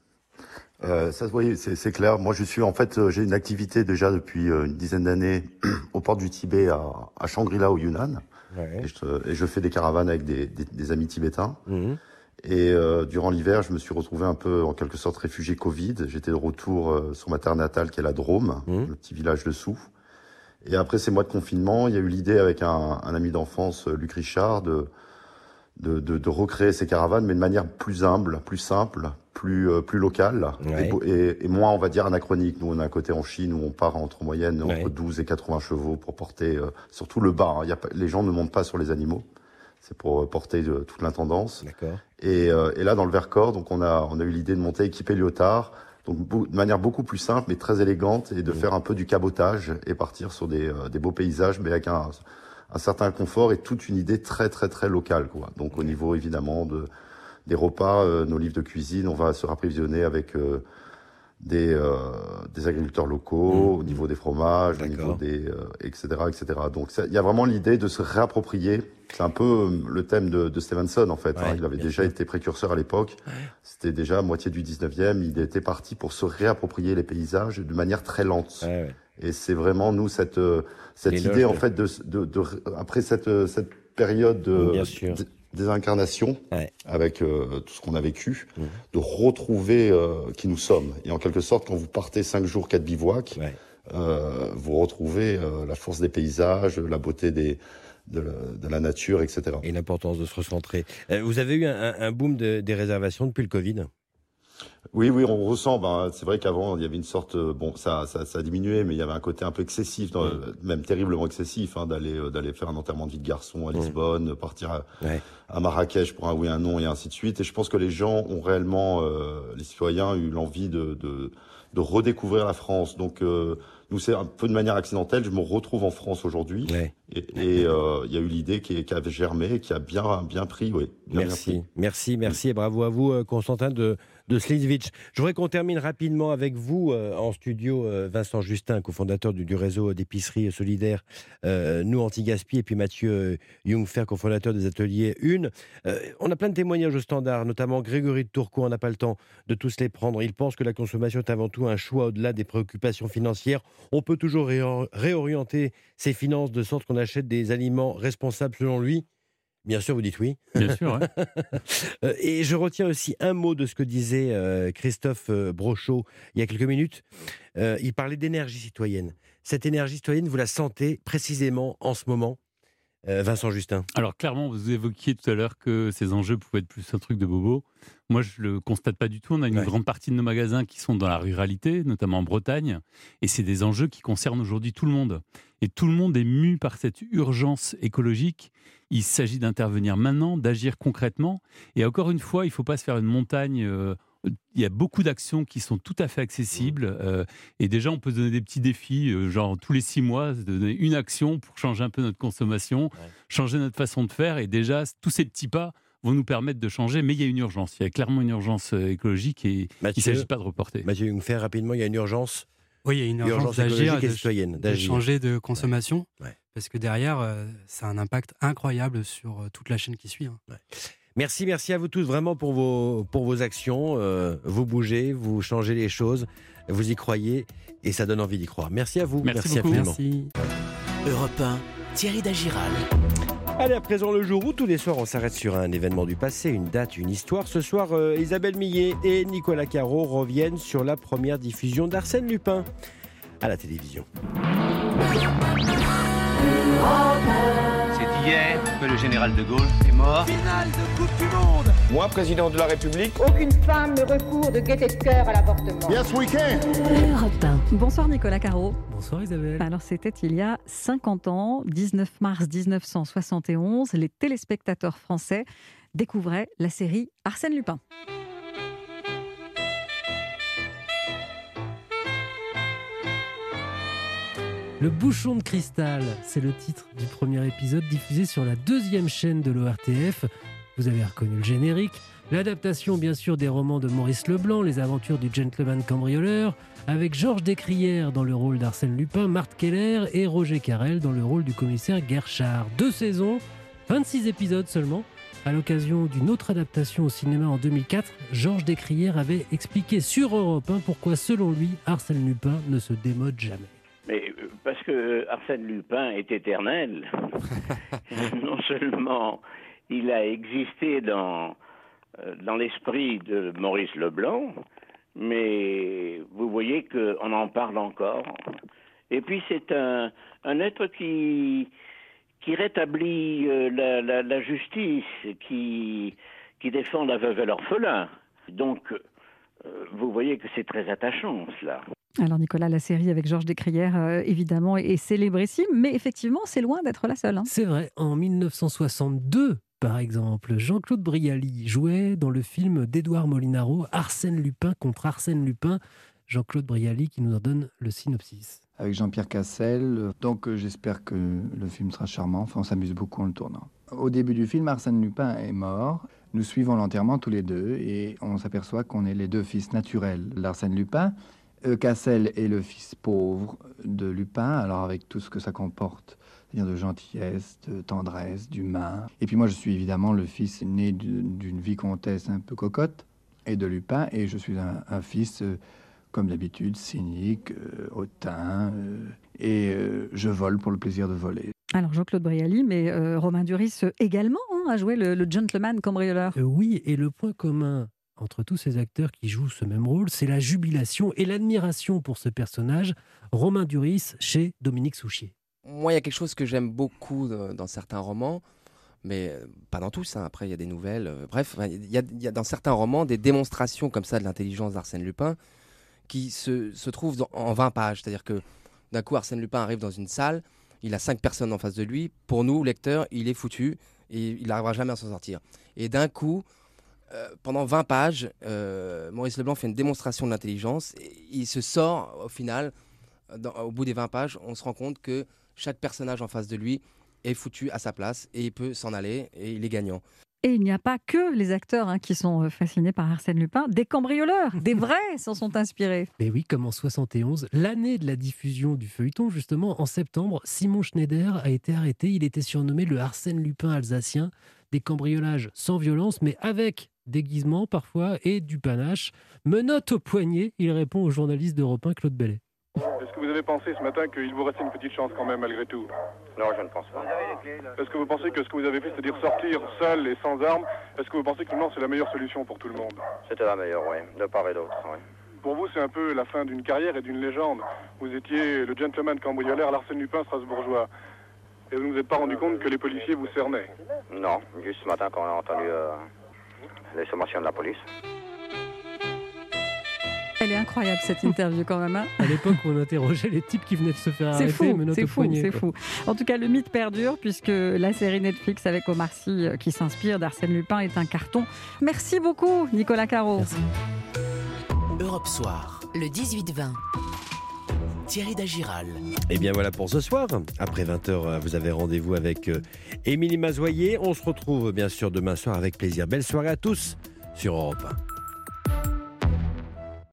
Euh, ça se voit, c'est, c'est clair. Moi, je suis en fait, euh, j'ai une activité déjà depuis euh, une dizaine d'années aux portes du Tibet à, à Shangri-La au Yunnan. Ouais. Et, je, et je fais des caravanes avec des, des, des amis tibétains. Mmh. Et euh, durant l'hiver, je me suis retrouvé un peu en quelque sorte réfugié Covid. J'étais de retour euh, sur ma terre natale qui est la Drôme, mmh. le petit village de Souf. Et après ces mois de confinement, il y a eu l'idée avec un, un ami d'enfance, Luc Richard, de, de, de, de recréer ces caravanes, mais de manière plus humble, plus simple, plus, euh, plus locale Ouais. et, et, et moins, on va dire, anachronique. Nous, on a un côté en Chine où on part entre moyenne Ouais. entre douze et quatre-vingts chevaux pour porter, euh, surtout le bas. Hein. Il y a pas, les gens ne montent pas sur les animaux. C'est pour porter euh, toute l'intendance. D'accord. Et, euh, et là, dans le Vercors, donc on a, on a eu l'idée de monter équipé Lyotard, donc beau- de manière beaucoup plus simple mais très élégante, et de faire un peu du cabotage et partir sur des, euh, des beaux paysages, mais avec un, un certain confort et toute une idée très très très locale, quoi. Donc au niveau évidemment de des repas, euh, nos livres de cuisine, on va se rapprovisionner avec euh, des, euh, des agriculteurs locaux, au niveau des fromages, au niveau des, euh, et cetera, et cetera. Donc ça- il y a vraiment l'idée de se réapproprier. C'est un peu euh, le thème de, de Stevenson en fait. Ouais, hein. Il avait bien déjà sûr. été précurseur à l'époque. C'était déjà à moitié du dix-neuvième. Il était parti pour se réapproprier les paysages de manière très lente. Et c'est vraiment nous cette euh, cette L'éloge idée en de- fait de, de, de après cette euh, cette période de Bien sûr. d- désincarnation avec euh, tout ce qu'on a vécu, de retrouver euh, qui nous sommes. Et en quelque sorte, quand vous partez cinq jours, quatre bivouacs, euh, vous retrouvez euh, la force des paysages, la beauté des, de, la, de la nature, et cetera. Et l'importance de se recentrer. Euh, vous avez eu un, un- un boom de- des réservations depuis le Covid? Oui, oui, on ressent. Ben, c'est vrai qu'avant, il y avait une sorte, euh, bon, ça, ça, ça a diminué, mais il y avait un côté un peu excessif, dans, même terriblement excessif, hein, d'aller, euh, d'aller faire un enterrement de vie de garçon à Lisbonne, partir à, à Marrakech pour un oui, un non, et ainsi de suite. Et je pense que les gens ont réellement, euh, les citoyens, eu l'envie de, de, de redécouvrir la France. Donc, euh, nous, c'est un peu de manière accidentelle. Je me retrouve en France aujourd'hui, et, et euh, il y a eu l'idée qui, qui a germé, et qui a bien, bien pris, oui. Bien, bien Merci, pris. merci, merci et bravo à vous, euh, Constantin de, de Slizwitch. Je voudrais qu'on termine rapidement avec vous euh, en studio, euh, Vincent Justin, cofondateur du, du réseau d'épicerie solidaire euh, Nous Anti-Gaspi, et puis Mathieu euh, Jungfer, cofondateur des ateliers Une. Euh, on a plein de témoignages au standard, notamment Grégory de Tourcoing, on n'a pas le temps de tous les prendre. Il pense que la consommation est avant tout un choix au-delà des préoccupations financières. On peut toujours réor- réorienter ses finances de sorte qu'on achète des aliments responsables selon lui. Bien sûr, vous dites oui. Bien sûr, ouais. Euh, Et je retiens aussi un mot de ce que disait euh, Christophe euh, Brochot il y a quelques minutes. Euh, il parlait d'énergie citoyenne. Cette énergie citoyenne, vous la sentez précisément en ce moment, euh, Vincent Justin? Alors clairement, vous évoquiez tout à l'heure que ces enjeux pouvaient être plus un truc de bobo. Moi, je le constate pas du tout. On a une Ouais. grande partie de nos magasins qui sont dans la ruralité, notamment en Bretagne, et c'est des enjeux qui concernent aujourd'hui tout le monde. Et tout le monde est mu par cette urgence écologique. Il s'agit d'intervenir maintenant, d'agir concrètement. Et encore une fois, il ne faut pas se faire une montagne. euh, Il y a beaucoup d'actions qui sont tout à fait accessibles. euh, et déjà, on peut se donner des petits défis, euh, genre tous les six mois, se donner une action pour changer un peu notre consommation, changer notre façon de faire. Et déjà, tous ces petits pas vont nous permettre de changer. Mais il y a une urgence. Il y a clairement une urgence euh, écologique et il ne s'agit pas de reporter. Mathieu Jungfer, rapidement, il y a une urgence. Oui, il y a une urgence d'agir, écologique et de, citoyenne. de d'agir. changer de consommation, Ouais. Ouais. parce que derrière, euh, ça a un impact incroyable sur euh, toute la chaîne qui suit. hein. Merci, merci à vous tous vraiment pour vos, pour vos actions. Euh, vous bougez, vous changez les choses, vous y croyez et ça donne envie d'y croire. Merci à vous. Merci beaucoup. infiniment. Merci. Europe un, Thierry Dagiral. Allez, à présent, le jour où tous les soirs on s'arrête sur un événement du passé, une date, une histoire. Ce soir, euh, Isabelle Millet et Nicolas Caro reviennent sur la première diffusion d'Arsène Lupin à la télévision. C'est hier que le général de Gaulle est mort. Finale de Coupe du Monde. Moi, président de la République. Aucune femme ne recourt de gaieté de cœur à l'avortement. Yes, we can. Europe un. Bonsoir Nicolas Caro. Bonsoir Isabelle. Alors c'était il y a cinquante ans, dix-neuf mars mille neuf cent soixante et onze, les téléspectateurs français découvraient la série Arsène Lupin. Le bouchon de cristal, c'est le titre du premier épisode diffusé sur la deuxième chaîne de l'O R T F. Vous avez reconnu le générique. L'adaptation, bien sûr, des romans de Maurice Leblanc, Les aventures du gentleman cambrioleur, avec Georges Descrières dans le rôle d'Arsène Lupin, Marthe Keller et Roger Carrel dans le rôle du commissaire Guerchard. Deux saisons, vingt-six épisodes seulement. À l'occasion d'une autre adaptation au cinéma en deux mille quatre, Georges Descrières avait expliqué sur Europe un pourquoi, selon lui, Arsène Lupin ne se démode jamais. Mais euh, parce que Arsène Lupin est éternel. Non seulement il a existé dans, euh, dans l'esprit de Maurice Leblanc, mais vous voyez qu'on en parle encore. Et puis c'est un, un être qui, qui rétablit euh, la, la, la justice, qui, qui défend la veuve et l'orphelin. Donc, euh, vous voyez que c'est très attachant, cela. Alors Nicolas, la série avec Georges Descrières, euh, évidemment, est célébrissime, mais effectivement, c'est loin d'être la seule. Hein. C'est vrai, en mille neuf cent soixante-deux, par exemple, Jean-Claude Brialy jouait dans le film d'Édouard Molinaro, Arsène Lupin contre Arsène Lupin. Jean-Claude Brialy qui nous en donne le synopsis. Avec Jean-Pierre Cassel, donc euh, j'espère que le film sera charmant, enfin on s'amuse beaucoup en le tournant. Au début du film, Arsène Lupin est mort, nous suivons l'enterrement tous les deux et on s'aperçoit qu'on est les deux fils naturels d'Arsène Lupin. Euh, Cassel est le fils pauvre de Lupin, alors avec tout ce que ça comporte, c'est-à-dire de gentillesse, de tendresse, d'humain. Et puis moi je suis évidemment le fils né d'une vicomtesse un peu cocotte et de Lupin, et je suis un, un fils... Euh, comme d'habitude, cynique, euh, hautain, euh, et euh, je vole pour le plaisir de voler. Alors Jean-Claude Brialy, mais euh, Romain Duris également hein, a joué le, le gentleman cambrioleur. Euh, oui, et le point commun entre tous ces acteurs qui jouent ce même rôle, c'est la jubilation et l'admiration pour ce personnage, Romain Duris chez Dominique Souchier. Moi, il y a quelque chose que j'aime beaucoup dans certains romans, mais pas dans tous, hein. Après il y a des nouvelles, euh, bref, il y, a, il y a dans certains romans des démonstrations comme ça de l'intelligence d'Arsène Lupin, qui se, se trouve dans, en vingt pages. C'est-à-dire que d'un coup, Arsène Lupin arrive dans une salle, il a cinq personnes en face de lui. Pour nous, lecteurs, il est foutu et il n'arrivera jamais à s'en sortir. Et d'un coup, euh, pendant vingt pages, euh, Maurice Leblanc fait une démonstration de l'intelligence. Et il se sort, au final, dans, au bout des vingt pages, on se rend compte que chaque personnage en face de lui est foutu à sa place et il peut s'en aller et il est gagnant. Et il n'y a pas que les acteurs hein, qui sont fascinés par Arsène Lupin, des cambrioleurs, des vrais s'en sont inspirés. Mais oui, comme en soixante et onze, l'année de la diffusion du feuilleton, justement, en septembre, Simon Schneider a été arrêté. Il était surnommé le Arsène Lupin alsacien. Des cambriolages sans violence, mais avec déguisement parfois et du panache. Menottes au poignet, il répond au journaliste d'Europe un, Claude Bellet. Est-ce que vous avez pensé ce matin qu'il vous restait une petite chance quand même malgré tout? Non, je ne pense pas. Est-ce que vous pensez que ce que vous avez fait, c'est-à-dire sortir seul et sans armes, est-ce que vous pensez que finalement c'est la meilleure solution pour tout le monde? C'était la meilleure, oui, de part et d'autre, oui. Pour vous, c'est un peu la fin d'une carrière et d'une légende. Vous étiez le gentleman cambrioleur l'Arsène Lupin strasbourgeois. Et vous ne vous êtes pas rendu compte que les policiers vous cernaient? Non, juste ce matin quand on a entendu euh, les sommations de la police. Elle est incroyable cette interview quand même. Hein. À l'époque où on interrogeait les types qui venaient de se faire c'est arrêter, fou, menottes c'est au fou, poignet. c'est quoi. fou. En tout cas, le mythe perdure puisque la série Netflix avec Omar Sy qui s'inspire d'Arsène Lupin est un carton. Merci beaucoup, Nicolas Caro. Merci. Europe Soir, le dix-huit vingt. Thierry Dagiral. Et bien voilà pour ce soir. Après vingt heures, vous avez rendez-vous avec Émilie Mazoyer. On se retrouve bien sûr demain soir avec plaisir. Belle soirée à tous sur Europe un.